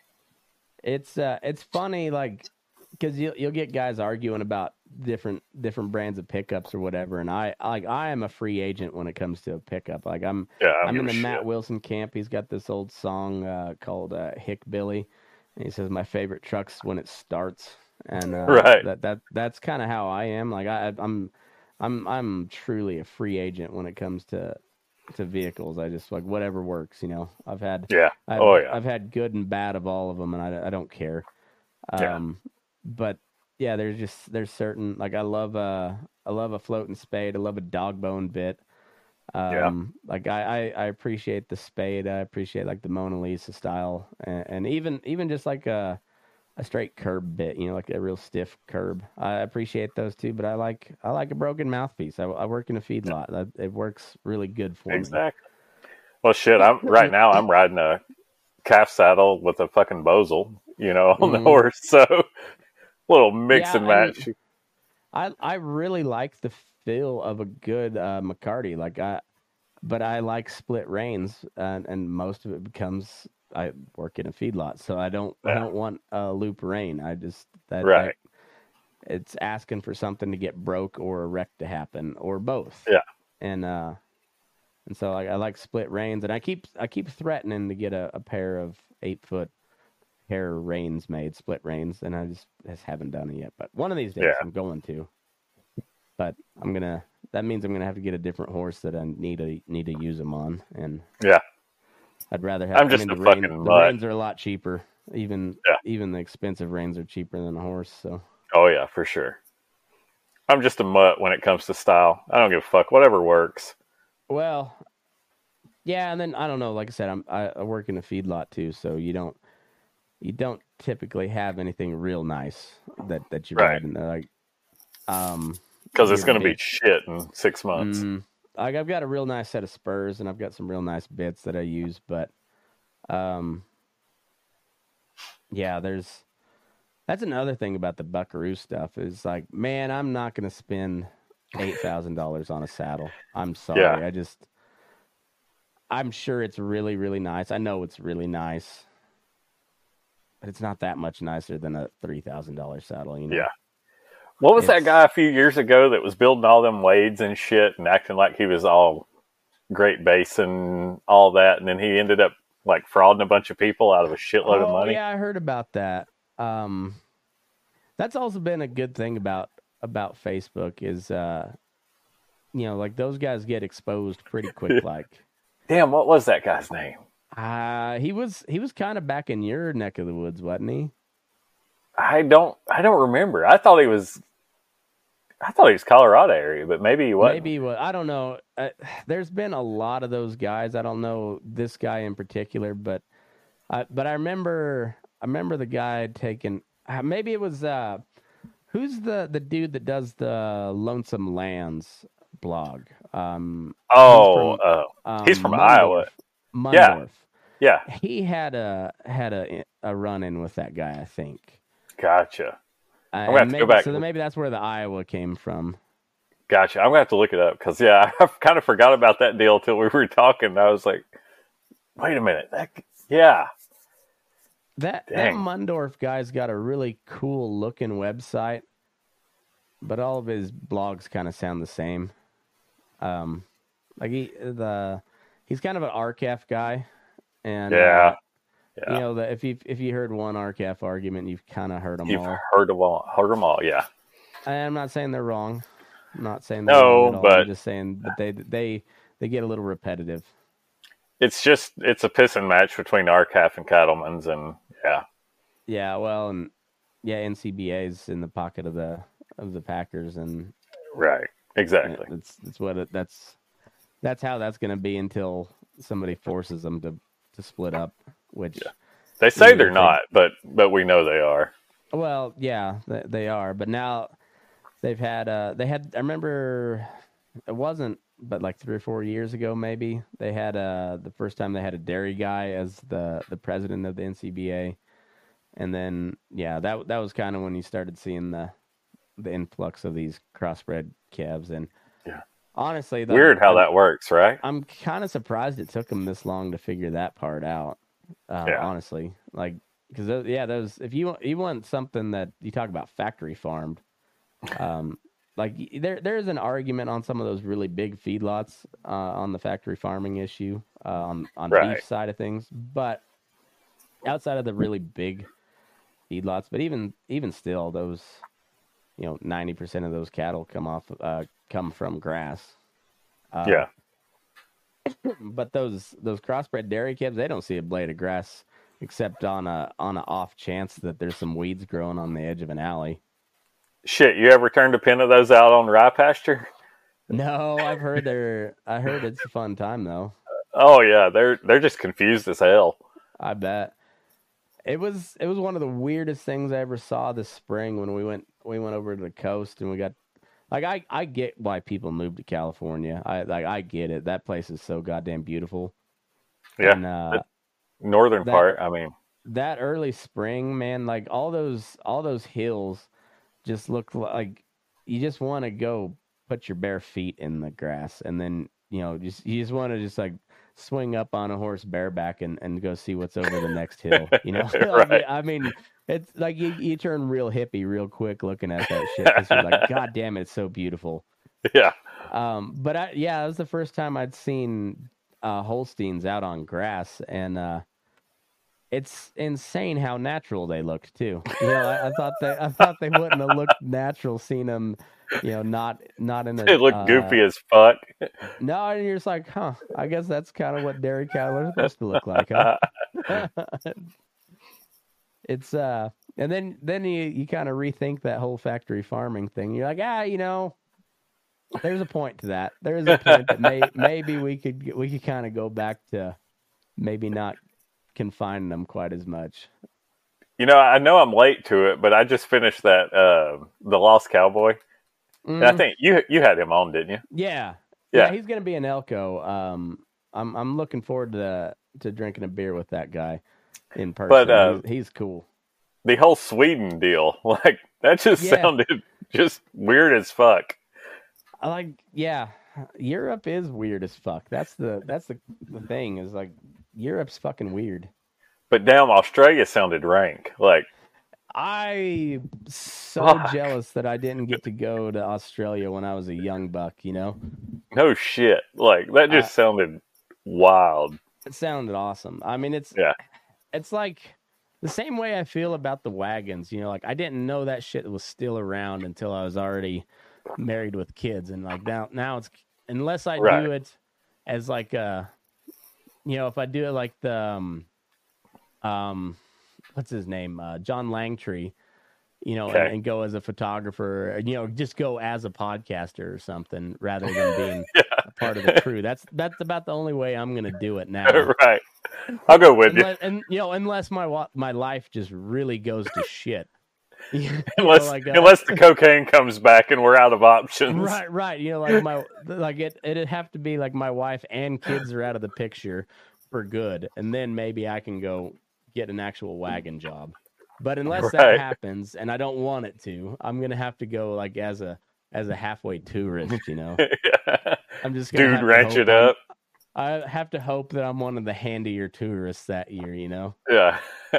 it's uh it's funny, like, because you'll you'll get guys arguing about different different brands of pickups or whatever, and I like I am a free agent when it comes to a pickup. Like I'm Yeah, I I'm don't in the give a Matt shit. Wilson camp. He's got this old song uh, called uh, Hick Billy, and he says my favorite truck's when it starts, and uh, Right. that that that's kind of how I am. Like I I'm I'm I'm truly a free agent when it comes to to vehicles. I just like whatever works, you know. I've had Yeah. I've, Oh yeah. I've had good and bad of all of them, and I, I don't care. Yeah. Um, but yeah, there's just there's certain, like I love a I love a floating spade. I love a dog bone bit. Um, like I, I I appreciate the spade. I appreciate like the Mona Lisa style, and, and even even just like a a straight curb bit, you know, like a real stiff curb. I appreciate those too, but I like I like a broken mouthpiece. I, I work in a feedlot. That, it works really good for me. Exactly. Well, shit. I'm right now. I'm riding a calf saddle with a fucking Bozel, you know, on the Mhm. horse. So little mix Yeah, and match. I I really like the feel of a good uh, McCarty. Like I, but I like split reins, and, and most of it becomes I work in a feedlot, so I don't I Yeah. don't want a loop rein. I just that, Right. that it's asking for something to get broke or a wreck to happen or both. Yeah. And uh, and so like I like split reins, and I keep I keep threatening to get a, a pair of eight foot hair reins made, split reins, and I just, just haven't done it yet. But one of these days Yeah. I'm going to. But I'm gonna. That means I'm gonna have to get a different horse that I need to need to use them on, and Yeah. I'd rather have. I'm I just mean, a the rein- fucking the mutt. reins are a lot cheaper. Even Yeah. even the expensive reins are cheaper than a horse. So Oh yeah, for sure. I'm just a mutt when it comes to style. I don't give a fuck. Whatever works. well, yeah, and then I don't know. Like I said, I'm I, I work in a feedlot too, so you don't you don't typically have anything real nice that that you Right. ride, and they're like um. Because it's your going to be bit- shit in six months. Mhm. Like I've got a real nice set of spurs, and I've got some real nice bits that I use, but um, yeah, there's that's another thing about the Buckaroo stuff is like, man, I'm not gonna spend eight thousand dollars on a saddle. I'm sorry, Yeah. I just I'm sure it's really, really nice. I know it's really nice, but it's not that much nicer than a three thousand dollar saddle. You know? Yeah. What was It's, that guy a few years ago that was building all them Wades and shit and acting like he was all Great Basin, all that, and then he ended up like frauding a bunch of people out of a shitload oh, of money? Yeah, I heard about that. Um, that's also been a good thing about about Facebook is, uh, you know, like those guys get exposed pretty quick. Like, damn, what was that guy's name? uh, he was he was kind of back in your neck of the woods, wasn't he? I don't, I don't remember. I thought he was, I thought he was Colorado area, but maybe he wasn't. Maybe what I don't know. Uh, there's been a lot of those guys. I don't know this guy in particular, but uh, but I remember I remember the guy taking. Uh, maybe it was uh, who's the the dude that does the Lonesome Lands blog? Um, oh, he's from, uh, um, he's from Mundorf. Iowa. Mundorf. Yeah, He had a had a a run in with that guy, I think. gotcha. Uh, I'm gonna have to maybe, go back. So then maybe that's where the Iowa came from. Gotcha. I'm gonna have to look it up because yeah, I kind of forgot about that deal till we were talking. I was like, wait a minute, that yeah. That that Dang. Mundorf guy's got a really cool looking website, but all of his blogs kind of sound the same. Um, like he the he's kind of an R C A F guy, and Yeah. uh, Yeah. you know that if you if you heard one R C A F argument, you've kind of heard them You've all. heard them all. Heard them all. Yeah. I'm not saying they're wrong. I'm not saying they're No, wrong at all. but- I'm just saying that they they they get a little repetitive. It's just it's a pissing match between R C A F and Cattleman's, and yeah, Yeah, well, and yeah, N C B A's in the pocket of the of the Packers, and right, exactly. yeah, that's that's what it, that's that's how that's going to be until somebody forces them to to split up. Which, Yeah. They say Yeah, they're they- not, but but we know they are. well, yeah, they, they are. But now they've had uh they had I remember it wasn't, but like three or four years ago, maybe they had uh the first time they had a dairy guy as the the president of the N C B A, and then yeah, that that was kind of when you started seeing the the influx of these crossbred calves. And Yeah. honestly, the, Weird how I'm, that works, right? I'm kind of surprised it took them this long to figure that part out. Uh, Yeah. Honestly, like because yeah, those if you you want something that you talk about factory farmed, um, like y- there there's an argument on some of those really big feedlots uh, on the factory farming issue uh, on on Right. beef side of things, but outside of the really big feedlots, but even even still, those you know ninety percent of those cattle come off uh, come from grass. Uh, yeah. But those those crossbred dairy calves, they don't see a blade of grass except on a on a off chance that there's some weeds growing on the edge of an alley. Shit, you ever turned a pin of those out on rye pasture? No, I've heard they're I heard it's a fun time though. Oh yeah, they're they're just confused as hell. I bet. It was it was one of the weirdest things I ever saw this spring when we went we went over to the coast and we got like I, I get why people move to California. I like I get it. That place is so goddamn beautiful. Yeah, And, uh, the northern that- part. I mean, that early spring, man, like all those all those hills just look like you just want to go put your bare feet in the grass, and then you know just you just want to just like swing up on a horse bareback and, and go see what's over the next hill. You know, Like, Right. I mean, it's like you, you turn real hippie real quick looking at that shit because you're like, God damn it, it's so beautiful. yeah, Um, but I, yeah, it was the first time I'd seen uh, Holsteins out on grass, and uh, it's insane how natural they looked too. You know, I, I thought they, I thought they wouldn't have looked natural seeing them, you know, not not in a. they look uh, goofy as fuck. No, and you're just like, huh? I guess that's kind of what dairy cattle are supposed to look like, huh? It's uh, and then then you you kind of rethink that whole factory farming thing. You're like, ah, you know, there's a point to that. There is a point that may maybe we could we could kind of go back to maybe not confining them quite as much. You know, I know I'm late to it, but I just finished that uh, the Lost Cowboy. And I Mm, think you you had him on, didn't you? yeah, Yeah. yeah, he's gonna be an Elko. Um, I'm I'm looking forward to to drinking a beer with that guy in person. But, uh, he's, he's cool. The whole Sweden deal, like that just Yeah. sounded just weird as fuck. I like, yeah, Europe is weird as fuck. That's the that's the, the thing is like Europe's fucking weird. But damn, Australia sounded rank. Like I so Fuck. jealous that I didn't get to go to Australia when I was a young buck. You know, no shit. Like that just Uh, sounded wild. it sounded awesome. I mean, it's Yeah. it's like the same way I feel about the wagons. You know, like I didn't know that shit was still around until I was already married with kids, and like now now it's unless I Right. do it as like a, you know, if I do it like the um, um what's his name, uh, John Langtree, you know, Okay. and, and go as a photographer, and, you know, just go as a podcaster or something rather than being Yeah. a part of the crew. That's that's about the only way I'm gonna do it now. Right. I'll go with you. Unless, and you know, unless my wa- my life just really goes to shit. You know, Unless like, uh, unless the cocaine comes back and we're out of options. Right, right. You know, like my like it it'd have to be like my wife and kids are out of the picture for good, and then maybe I can go get an actual wagon job. But unless Right. that happens, and I don't want it to, I'm gonna have to go like as a as a halfway tourist. You know, Yeah. I'm just gonna Dude, have to ranch hope it I'm- up. I have to hope that I'm one of the handier tourists that year. You know. Yeah.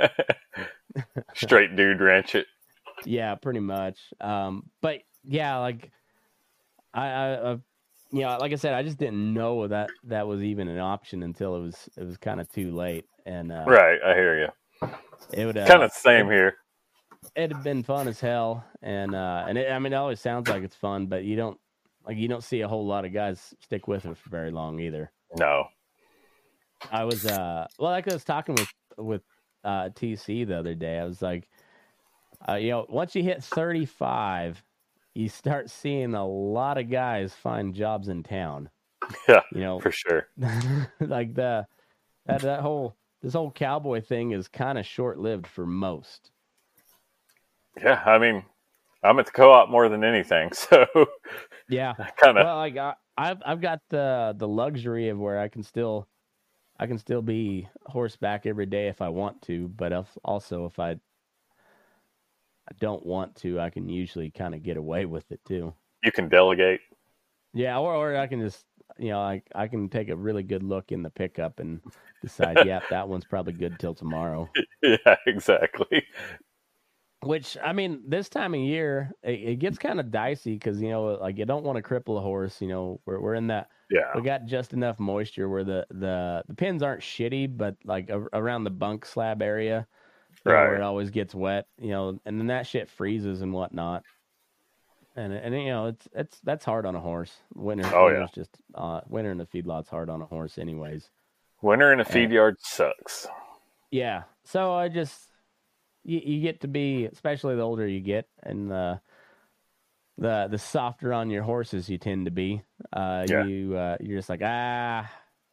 Straight dude ranch it. Yeah, pretty much. Um, but yeah, like I, I, uh, you know, like I said, I just didn't know that that was even an option until it was it was kind of too late, and uh, Right, I hear you. it would uh, Kind of the same here. it'd have been fun as hell, and uh, and it, I mean, it always sounds like it's fun, but you don't like you don't see a whole lot of guys stick with it for very long either. No. I was uh, well, like I was talking with with uh, T C the other day. I was like, uh, you know, once you hit thirty-five, you start seeing a lot of guys find jobs in town. Yeah, You know, for sure. like the that that whole this whole cowboy thing is kind of short lived for most. Yeah, I mean, I'm at the co-op more than anything, so Yeah, kind of. well, like I, I've I've got the the luxury of where I can still I can still be horseback every day if I want to, but if, also if I I don't want to, I can usually kind of get away with it too. You can delegate. Yeah, or or I can just you know I I can take a really good look in the pickup and decide, yeah, that one's probably good till tomorrow. Yeah, exactly. Which, I mean, this time of year, it, it gets kind of dicey because, you know, like you don't want to cripple a horse. You know, we're we're in that, Yeah, we got just enough moisture where the, the, the pins aren't shitty, but like a, around the bunk slab area, you know, where Right. it always gets wet, you know, and then that shit freezes and whatnot. And, and you know, it's, it's, that's hard on a horse. Winter, Oh, winter's yeah. just, uh, winter in the feedlot's hard on a horse anyways. Winter in a feed yard sucks. Yeah. So I just, you, you get to be, especially the older you get, and the the the softer on your horses you tend to be. Uh, Yeah. You uh, you're just like, ah,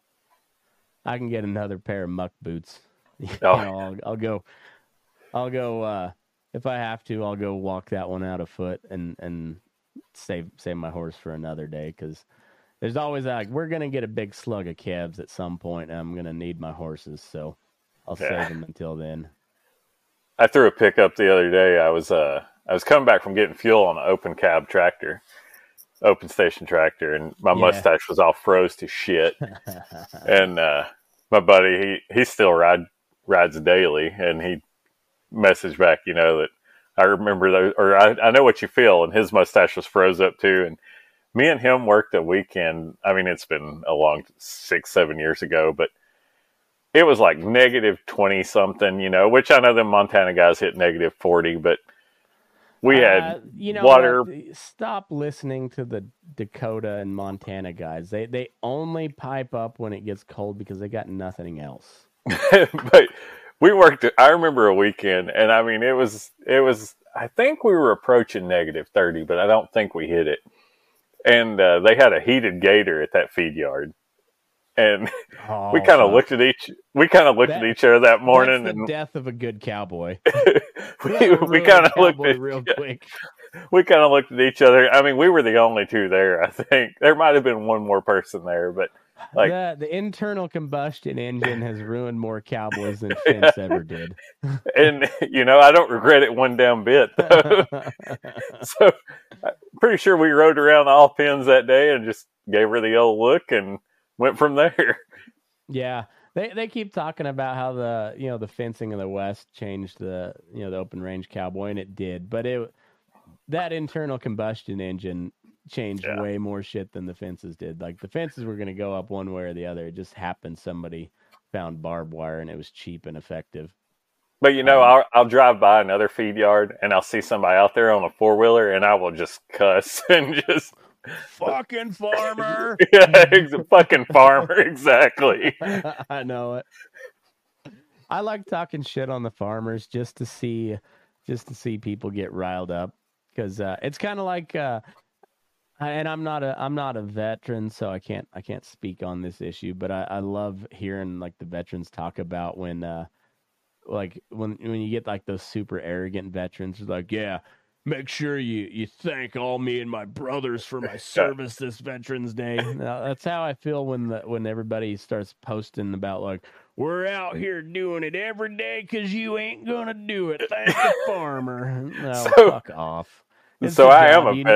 I can get another pair of muck boots. You Oh. know, I'll, I'll go, I'll go. Uh, if I have to, I'll go walk that one out afoot and and save save my horse for another day, because there's always like we're gonna get a big slug of calves at some point, and I'm gonna need my horses, so I'll Yeah. save them until then. I threw a pickup the other day. I was uh I was coming back from getting fuel on an open cab tractor, open station tractor, and my Yeah. mustache was all froze to shit. And uh, my buddy, he he still ride rides daily, and he messaged back, you know, that I remember those, or I, I know what you feel. And his mustache was froze up too. And me and him worked a weekend. I mean, it's been a long six, seven years ago, but it was like negative twenty something, you know, which I know them Montana guys hit negative forty, but we had Uh, you know water. what? Stop listening to the Dakota and Montana guys. They they only pipe up when it gets cold because they got nothing else. But we worked, I remember a weekend, and I mean, it was, it was, I think we were approaching negative thirty, but I don't think we hit it. And uh, they had a heated gator at that feed yard. And Oh, we kind of fuck. looked at each, we kind of looked That- at each other that morning, That's the and death of a good cowboy. we, That'll we ruin kind a of looked cowboy at, real quick. we kind of looked at each other. I mean, we were the only two there. I think there might have been one more person there, but like, the the internal combustion engine has ruined more cowboys than Fence ever did. and you know, I don't regret it one damn bit. Though. So pretty sure we rode around all pins that day and just gave her the old look and went from there. Yeah. They they keep talking about how the you know the fencing in the West changed the you know the open range cowboy, and it did, but it that internal combustion engine changed Yeah. way more shit than the fences did. Like the fences were going to go up one way or the other. It just happened somebody found barbed wire and it was cheap and effective. But you know, Um, I'll, I'll drive by another feed yard and I'll see somebody out there on a four wheeler, and I will just cuss and just Fucking farmer. yeah, ex- fucking farmer, exactly. I know it. I like talking shit on the farmers just to see, just to see people get riled up, because uh, it's kind of like, uh, I- and I'm not a, I'm not a veteran, so I can't, I can't speak on this issue. But I, I love hearing like the veterans talk about when, uh, like when when you get like those super arrogant veterans, who's like, yeah. Make sure you, you thank all me and my brothers for my service this Veterans Day. Now, that's how I feel when the when everybody starts posting about like, we're out here doing it every day because you ain't gonna do it. Thank the farmer. No, So- fuck off. It's So the I am job. a You- vet.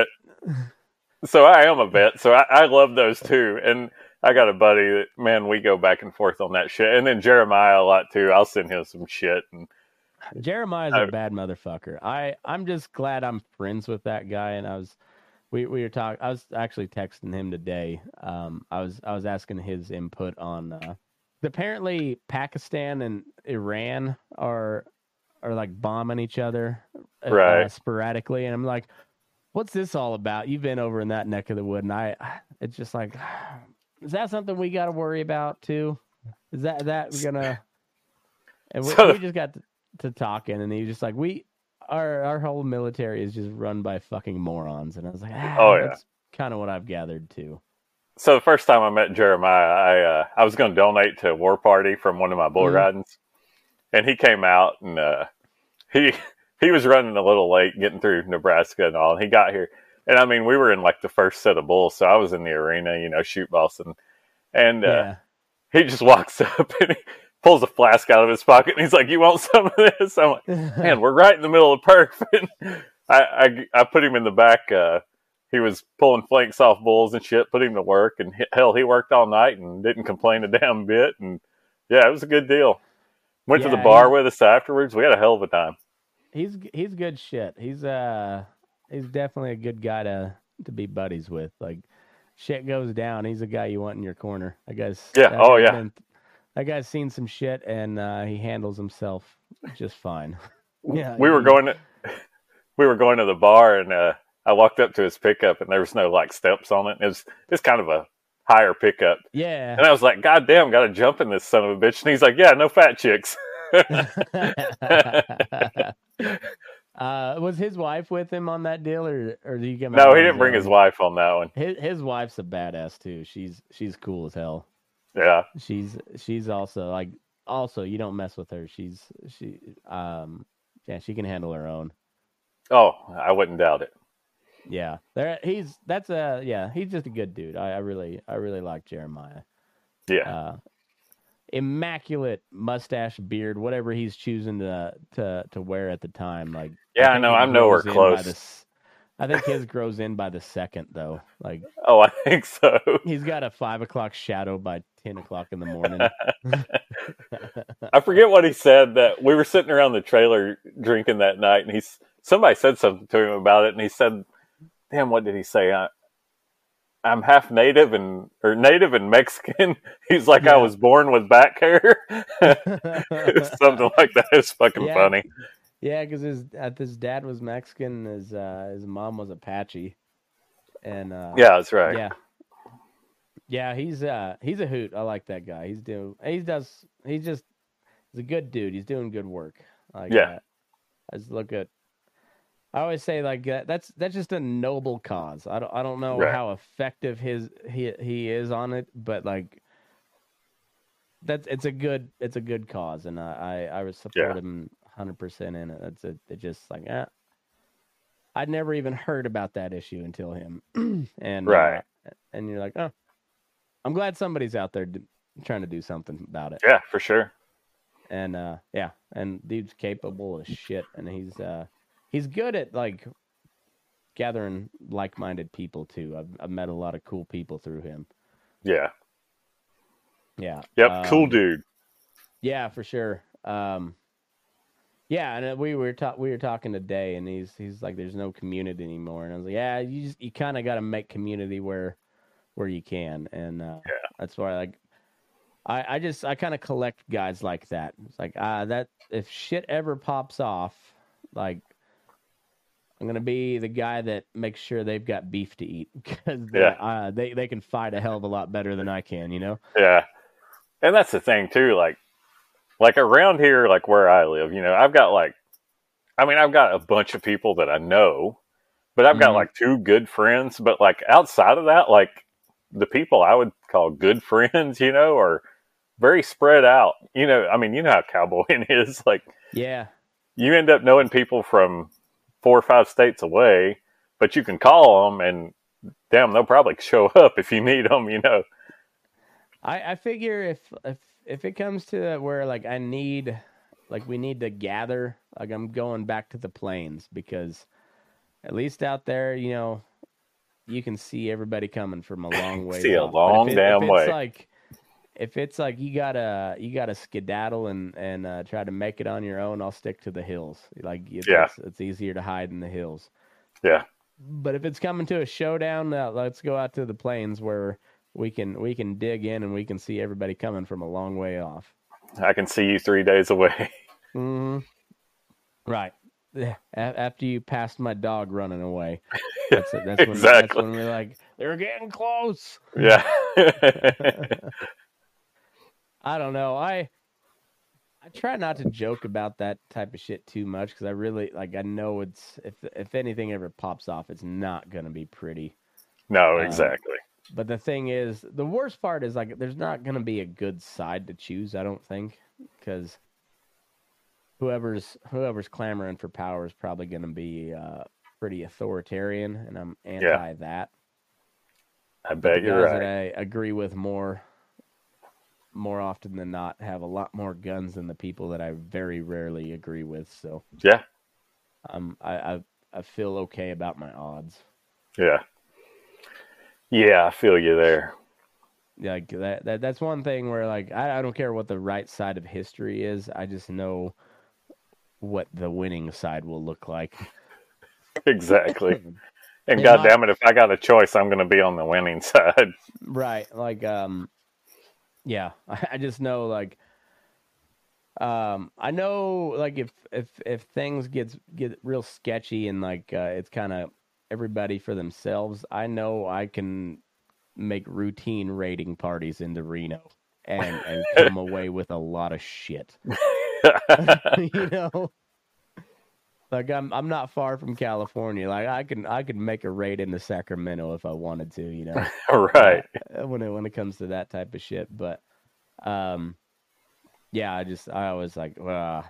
So I am a vet. So I, I love those too. And I got a buddy that, man, we go back and forth on that shit. And then Jeremiah a lot too. I'll send him some shit. And Jeremiah's I- a bad motherfucker. I I'm just glad I'm friends with that guy. And I was, we we were talking. I was actually texting him today. Um, I was I was asking his input on. Uh, apparently, Pakistan and Iran are are like bombing each other, uh, Right. uh, sporadically, and I'm like, what's this all about? You've been over in that neck of the wood, and I, it's just like, is that something we got to worry about too? Is that that we're gonna? And we, So- we just got to, to talking, and he was just like, we, our our whole military is just run by fucking morons, and I was like, ah, Oh, yeah. that's kind of what I've gathered too. so the first time I met Jeremiah, I uh, I was going to donate to a war party from one of my bull Mhm. ridings, and he came out and uh, he he was running a little late getting through Nebraska and all, and he got here, and I mean we were in like the first set of bulls, so I was in the arena, you know, shoot bossing, and uh, Yeah, he just walks up and he pulls a flask out of his pocket, and he's like, "You want some of this?" I'm like, "Man, we're right in the middle of perf." And I, I I put him in the back. Uh, he was pulling flanks off bulls and shit. Put him to work, and he- hell, he worked all night and didn't complain a damn bit. And yeah, it was a good deal. Went to Yeah, the bar he- with us afterwards. We had a hell of a time. he's he's good shit. He's uh he's definitely a good guy to to be buddies with. Like shit goes down, he's a guy you want in your corner. That guy's Yeah, that oh, guy's yeah. been- that guy's seen some shit, and uh, he handles himself just fine. Yeah, we were he- going to we were going to the bar, and uh, I walked up to his pickup, and there was no like steps on it. It was it's kind of a higher pickup, Yeah. and I was like, "God damn, got to jump in this son of a bitch." And he's like, "Yeah, no fat chicks." uh, was his wife with him on that deal, or or did he get? No, he didn't bring his wife on that one. His his wife's a badass too. She's she's cool as hell. Yeah, She's she's also like also you don't mess with her. She's she um yeah she can handle her own. oh, I wouldn't doubt it. Yeah, there he's that's a yeah he's just a good dude. I, I really I really like Jeremiah. Yeah, Uh, immaculate mustache, beard, whatever he's choosing to to to wear at the time. Like Yeah, I think know, it I'm nowhere grows in close. by the s- I think his grows in by the second though. Like oh, I think so. he's got a five o'clock shadow by ten o'clock in the morning. I forget what he said. That we were sitting around the trailer drinking that night, and he's somebody said something to him about it, and he said, "Damn, what did he say? I, I'm half native and or native and Mexican." He's like, Yeah. "I was born with back hair," something like that. It's fucking Yeah. funny. Yeah, because his uh, his dad was Mexican, his uh, his mom was Apache, and uh, Yeah, that's right. yeah, yeah, he's uh he's a hoot. I like that guy. He's doing he does he's just he's a good dude. He's doing good work. Like, Yeah. uh, I just look at. I always say like uh, that's that's just a noble cause. I don't I don't know Right. how effective his he he is on it, but like that's it's a good it's a good cause, and I I, I would support Yeah. him hundred percent in it. It's a, it just like eh. I'd never even heard about that issue until him, and Right. uh, and you're like, oh, I'm glad somebody's out there d- trying to do something about it, Yeah, for sure. and uh, yeah, and dude's capable as shit, and he's uh, he's good at like gathering like-minded people too. I've, I've met a lot of cool people through him. Yeah. Yeah. Yep. Um, cool dude. Yeah, for sure. Um, yeah, and we were ta- we were talking today, and he's he's like, "There's no community anymore," and I was like, "Yeah, you just you kind of got to make community where where you can," and uh, Yeah. that's why like I I just I kind of collect guys like that. It's like ah that if shit ever pops off, like I'm gonna be the guy that makes sure they've got beef to eat because Yeah. uh, they they can fight a hell of a lot better than I can, you know. Yeah. And that's the thing too, like like around here, like where I live, you know, I've got like I mean, I've got a bunch of people that I know, but I've got Mhm. like two good friends, but like outside of that, like the people I would call good friends, you know, are very spread out. You know, I mean, you know how cowboying is. Like, Yeah. you end up knowing people from four or five states away, but you can call them and damn, they'll probably show up if you need them, you know. I, I figure if if if it comes to where like I need like we need to gather, like I'm going back to the plains because at least out there, you know, you can see everybody coming from a long way. See a off. But if long it- damn if it's way. Like if it's like you gotta you gotta skedaddle and and uh, try to make it on your own, I'll stick to the hills. Like it's, Yeah. it's, it's easier to hide in the hills. Yeah. But if it's coming to a showdown, uh, let's go out to the plains where we can we can dig in and we can see everybody coming from a long way off. I can see you three days away. Mm-hmm. Right. Yeah. A- After you passed my dog running away, that's it. That's when, that's Exactly. when we're like, they're getting close. Yeah. I don't know. I I try not to joke about that type of shit too much because I really like. I know it's if if anything ever pops off, it's not gonna be pretty. No, Um, exactly. But the thing is, the worst part is like, there's not gonna be a good side to choose. I don't think because whoever's whoever's clamoring for power is probably gonna be uh, pretty authoritarian, and I'm anti that. I But bet the you're guys right. that I agree with more more often than not have a lot more guns than the people that I very rarely agree with. So Yeah. um, I, I I feel okay about my odds. Yeah. Yeah, I feel you there. Like that, that that's one thing where like I, I don't care what the right side of history is. I just know what the winning side will look like. Exactly. And In God my- damn it, if I got a choice, I'm going to be on the winning side. Right. Like, um, yeah, I, I just know, like, um, I know, like, if, if, if things get, get real sketchy and, like, uh, it's kind of everybody for themselves, I know I can make routine raiding parties into Reno and, and come away with a lot of shit. You know? Like I'm, I'm not far from California. Like I can, I can make a raid into Sacramento if I wanted to. You know, Right. Uh, when it when it comes to that type of shit. But, um, yeah, I just I always like, uh,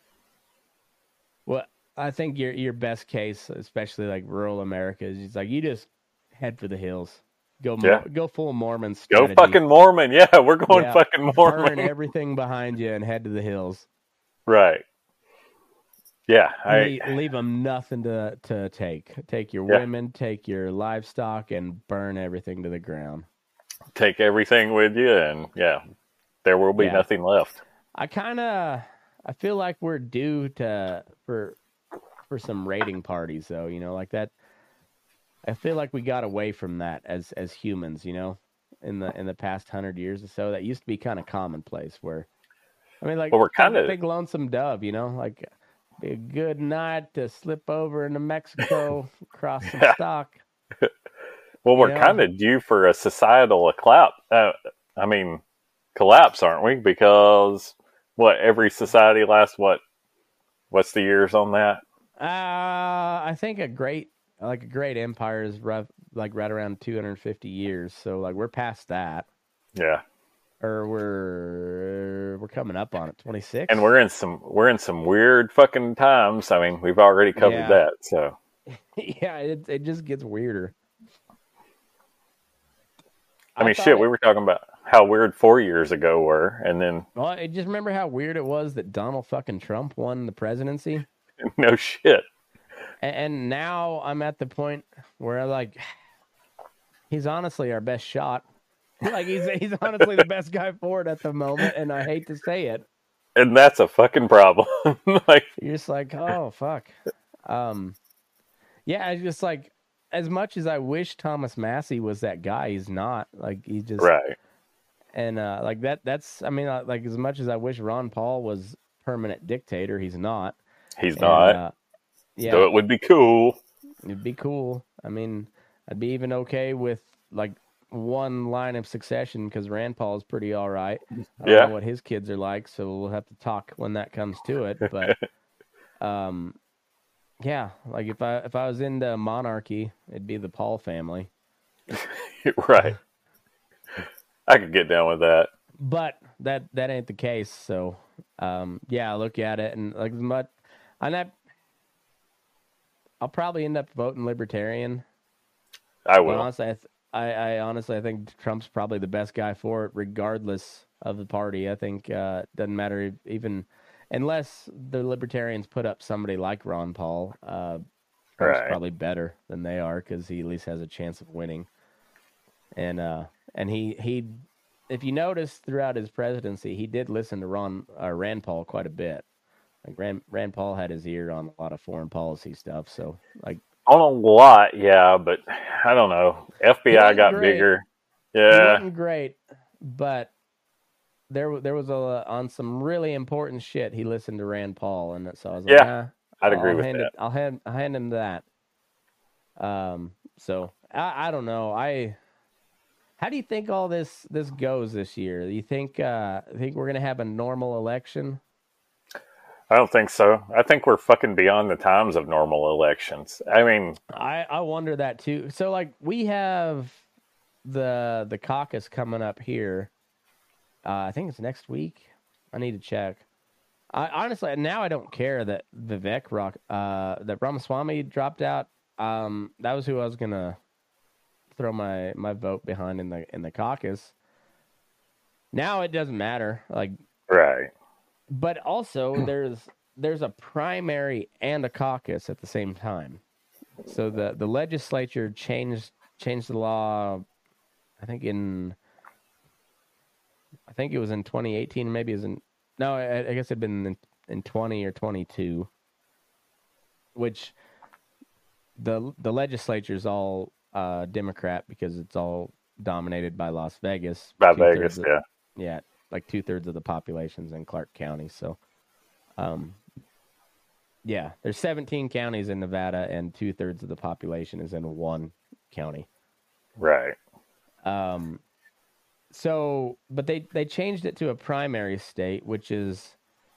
well, I think your your best case, especially like rural America, is just like you just head for the hills, go Mor- Yeah. go full Mormon Go strategy. fucking Mormon. Yeah, we're going Yeah, fucking burn Mormon. everything behind you and head to the hills. Right. Yeah. I, leave, leave them nothing to, to take. Take your Yeah. women, take your livestock, and burn everything to the ground. take everything with you, and yeah, there will be Yeah. nothing left. I kind of, I feel like we're due to for for some raiding parties, though. You know, like that. I feel like we got away from that as as humans. You know, in the in the past hundred years or so, that used to be kind of commonplace. Where, I mean, like Well, we're take a kinda- big lonesome dove. You know, like be a good night to slip over into Mexico, cross some Yeah. stock. Well, we're Yeah. kind of due for a societal collapse. Uh, I mean, collapse, aren't we? Because what every society lasts what? What's the years on that? Uh, I think a great, like a great empire is rough, like right around two hundred fifty years. So like we're past that, Yeah, or we're we're coming up on it, twenty-six. and we're in some we're in some weird fucking times. I mean, we've already covered Yeah. that. So yeah, it it just gets weirder. I mean, thought shit, it- we were talking about how weird four years ago were, and then Well, I just remember how weird it was that Donald fucking Trump won the presidency. no shit. And, and now I'm at the point where like he's honestly our best shot. Like he's he's honestly the best guy for it at the moment, and I hate to say it. And that's a fucking problem. Like you're just like, oh fuck. Um, yeah, I just like as much as I wish Thomas Massey was that guy, he's not. Like he just right. And uh, like that, that's I mean, uh, like as much as I wish Ron Paul was permanent dictator, he's not. He's and, not. Uh, yeah, so it would be cool. It'd be cool. I mean, I'd be even okay with like one line of succession because Rand Paul is pretty all right. I don't yeah. know what his kids are like, so we'll have to talk when that comes to it. But, um, yeah, like if I if I was into monarchy, it'd be the Paul family. Right. I could get down with that. But that that ain't the case. So, um, yeah, I look at it and like as much, I'm not. I'll probably end up voting Libertarian. I will. But honestly, I, th- I, I honestly I think Trump's probably the best guy for it, regardless of the party. I think uh, doesn't matter if, even unless the Libertarians put up somebody like Ron Paul. Uh, Trump's right. probably better than they are because he at least has a chance of winning. And uh, and he he, if you notice throughout his presidency, he did listen to Ron uh, Rand Paul quite a bit. Like Rand, Rand Paul had his ear on a lot of foreign policy stuff. So like. On a lot, yeah, but I don't know. F B I got great. bigger. He Yeah. wasn't great, but there there was a on some really important shit. He listened to Rand Paul, and so I was like, Yeah, nah, I'd I'll agree with hand that. It, I'll hand I'll hand him that. Um, so I, I don't know. I how do you think all this this goes this year? Do you think uh, think we're gonna have a normal election? I don't think so. I think we're fucking beyond the times of normal elections. I mean, I, I wonder that too. So like we have the the caucus coming up here. Uh, I think it's next week. I need to check. I honestly now I don't care that Vivek Rock uh, that Ramaswamy dropped out. Um, that was who I was gonna throw my, my vote behind in the in the caucus. Now it doesn't matter. Like right. But also, there's there's a primary and a caucus at the same time. So the, the legislature changed changed the law. I think in I think it was in twenty eighteen. Maybe it was in no. I, I guess it'd been in, in twenty or twenty-two. Which the the legislature's all uh, Democrat because it's all dominated by Las Vegas. By Vegas, of, yeah, yeah. Like two thirds of the population's in Clark County. So, um, yeah, there's seventeen counties in Nevada, and two thirds of the population is in one county. Right. Um, so, but they, they changed it to a primary state, which is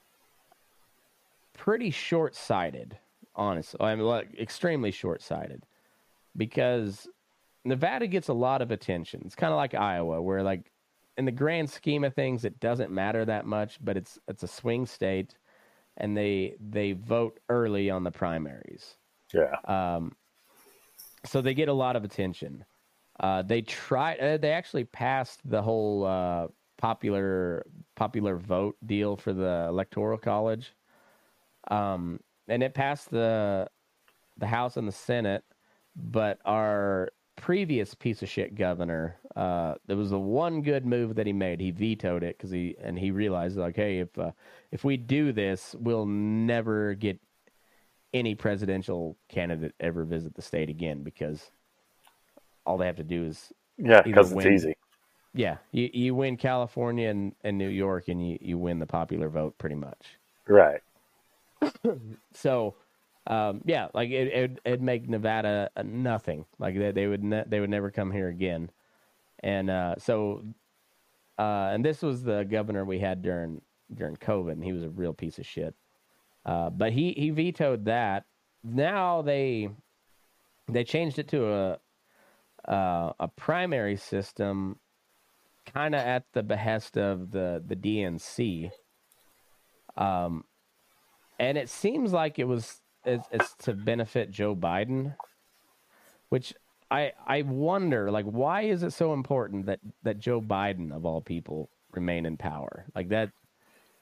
pretty short-sighted, honestly. I mean, like, extremely short-sighted, because Nevada gets a lot of attention. It's kind of like Iowa, where like, in the grand scheme of things, it doesn't matter that much, but it's it's a swing state, and they they vote early on the primaries. Yeah. Um. So they get a lot of attention. Uh, they try. Uh, they actually passed the whole uh, popular popular vote deal for the Electoral College. Um, and it passed the the House and the Senate, but our previous piece of shit governor, uh, there was the one good move that he made. He vetoed it because he and he realized like, hey, if uh, if we do this, we'll never get any presidential candidate ever visit the state again because all they have to do is yeah, because it's win. easy. Yeah, you you win California and, and New York, and you, you win the popular vote pretty much. Right. So. Um, yeah, like it, it, it'd make Nevada a nothing. Like they, they would, ne- they would never come here again. And uh, so, uh, and this was the governor we had during during COVID, and he was a real piece of shit. Uh, but he, he vetoed that. Now they they changed it to a uh, a primary system, kind of at the behest of the the D N C. Um, and it seems like it was. It's, it's to benefit Joe Biden, which I I wonder, like, why is it so important that, that Joe Biden, of all people, remain in power? Like that.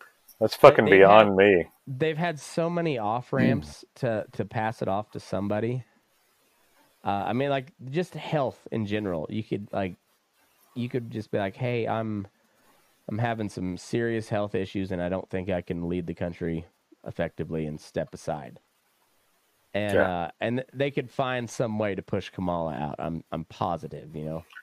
That's fucking They've beyond had- me. They've had so many off ramps to to pass it off to somebody. Uh, I mean, like just health in general. You could like, you could just be like, "Hey, I'm, I'm having some serious health issues, and I don't think I can lead the country effectively," and step aside. And Yeah. uh, and they could find some way to push Kamala out. I'm I'm positive, you know.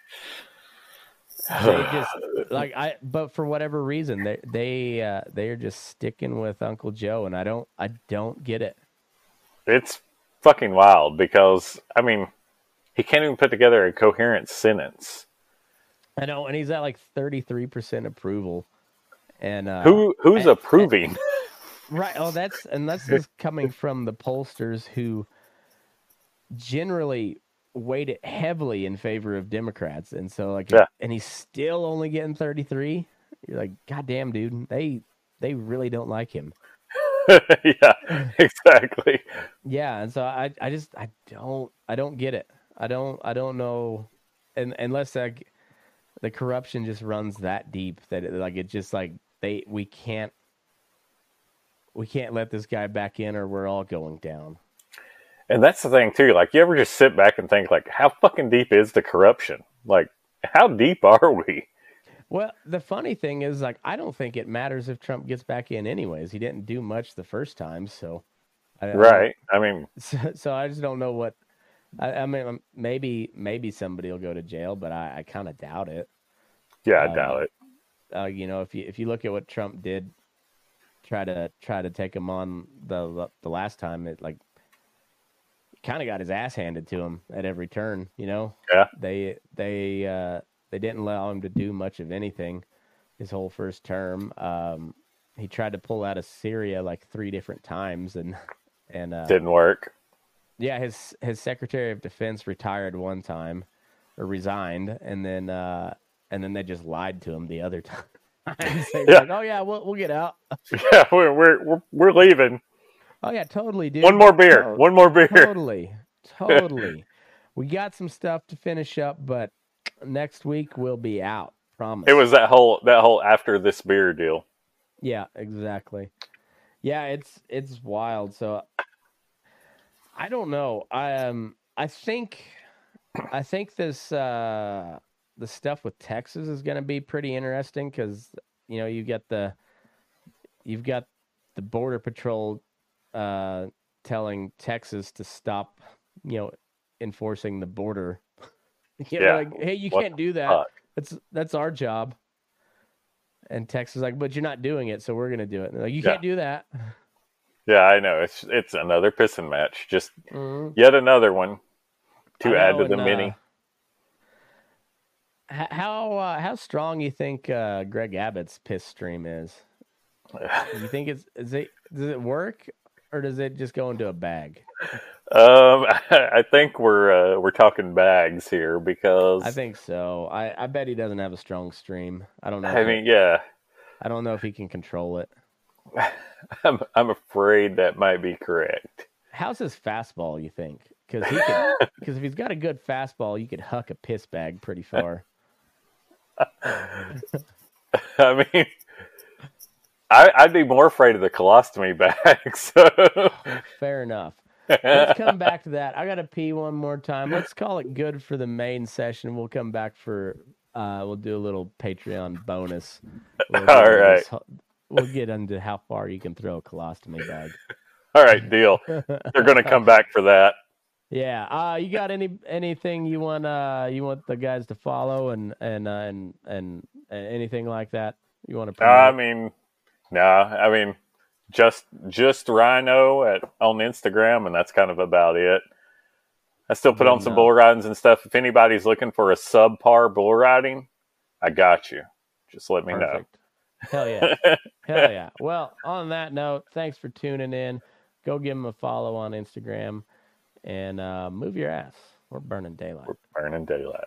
They just like I, but for whatever reason, they they uh, they are just sticking with Uncle Joe, and I don't I don't get it. It's fucking wild because I mean, he can't even put together a coherent sentence. I know, and he's at like thirty-three percent approval. And uh, Who who's and- approving? Right. Oh, that's and that's just coming from the pollsters who generally weighted heavily in favor of Democrats, and so like, Yeah. and he's still only getting thirty-three. You're like, God damn, dude, they they really don't like him. Yeah, exactly. Yeah, and so I I just I don't I don't get it. I don't I don't know, and unless like the corruption just runs that deep that it, like it just like they we can't. We can't let this guy back in or we're all going down. And that's the thing too. Like, you ever just sit back and think, like, how fucking deep is the corruption? Like, how deep are we? Well, the funny thing is, like, I don't think it matters if Trump gets back in anyways. He didn't do much the first time, so. I, Right. I mean, I, so, so I just don't know what. I, I mean, maybe maybe somebody will go to jail, but I, I kind of doubt it. yeah, I Um, doubt it. Uh, you know, if you if you look at what Trump did, try to try to take him on the the last time, it like kind of got his ass handed to him at every turn. You know, Yeah. they they uh, they didn't allow him to do much of anything his whole first term. Um, he tried to pull out of Syria like three different times, and and uh, Didn't work. yeah, his his Secretary of Defense retired one time or resigned, and then uh, and then they just lied to him the other time. So Yeah. like, oh yeah, we'll we'll get out. Yeah, we're we're we're, we're leaving. Oh yeah, totally, dude. One more beer. To- One more beer. Totally, totally. We got some stuff to finish up, but next week we'll be out. Promise. It was that whole that whole after this beer deal. Yeah, exactly. Yeah, it's it's wild. So I don't know. I um I think I think this uh the stuff with Texas is going to be pretty interesting because you know you get the you've got the Border Patrol uh, telling Texas to stop, you know, enforcing the border. You know, Yeah. like, hey, you What can't do that. fuck? That's that's our job. And Texas is like, but you're not doing it, so we're gonna do it. And they're like, you Yeah. can't do that. Yeah, I know. It's it's another pissing match. Just Mhm. yet another one to I add know, to the and, mini. uh, h- How uh, how strong you think uh, Greg Abbott's piss stream is? You think it's is it does it work or does it just go into a bag? Um, I think we're uh, we're talking bags here because I think so. I, I bet he doesn't have a strong stream. I don't know. I if mean, it- yeah, I don't know if he can control it. I'm I'm afraid that might be correct. How's his fastball? You think? Because he could. Because if he's got a good fastball, you could huck a piss bag pretty far. I mean, I, I'd be more afraid of the colostomy bag. So Fair enough. Let's come back to that. I gotta pee one more time. Let's call it good for the main session. We'll come back for. Uh, we'll do a little Patreon bonus. We'll All get into right. this- We'll get into how far you can throw a colostomy bag. all right, deal. They're going to come back for that. Yeah. Uh, you got any anything you want uh you want the guys to follow and and uh, and, and and anything like that you want to I promote? mean, no, I mean, just just Rhino at on Instagram, and that's kind of about it. I still put Good on some enough. bull ridings and stuff. If anybody's looking for a subpar bull riding, I got you. Just let me Perfect. Hell yeah. Hell yeah. Well, on that note, thanks for tuning in. Go give them a follow on Instagram and uh, move your ass. We're burning daylight. know. We're burning daylight.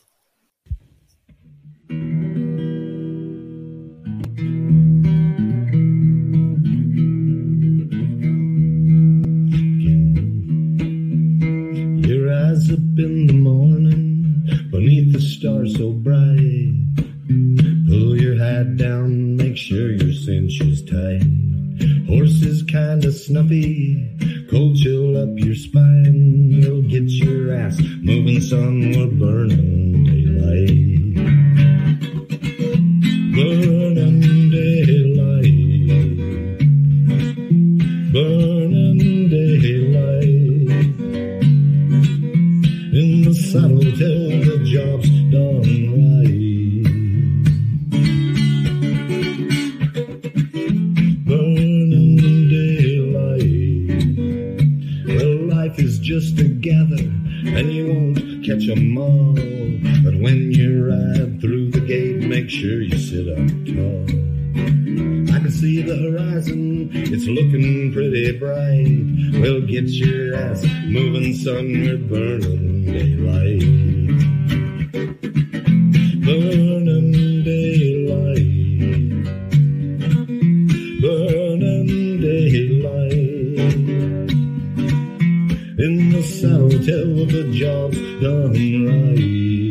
Your eyes up in the morning, beneath the stars so bright. Pull your hat down, make sure your cinch is tight. get your ass moving, son, we're burning daylight. Burning daylight. Burning daylight. In the saddle till the job's done right. Just together, and you won't catch 'em all. But when you ride through the gate, make sure you sit up tall. I can see the horizon, it's looking pretty bright. Well, get your ass moving, son, we're burning daylight. Burning daylight. Burning daylight. In the saddle till the job's done right.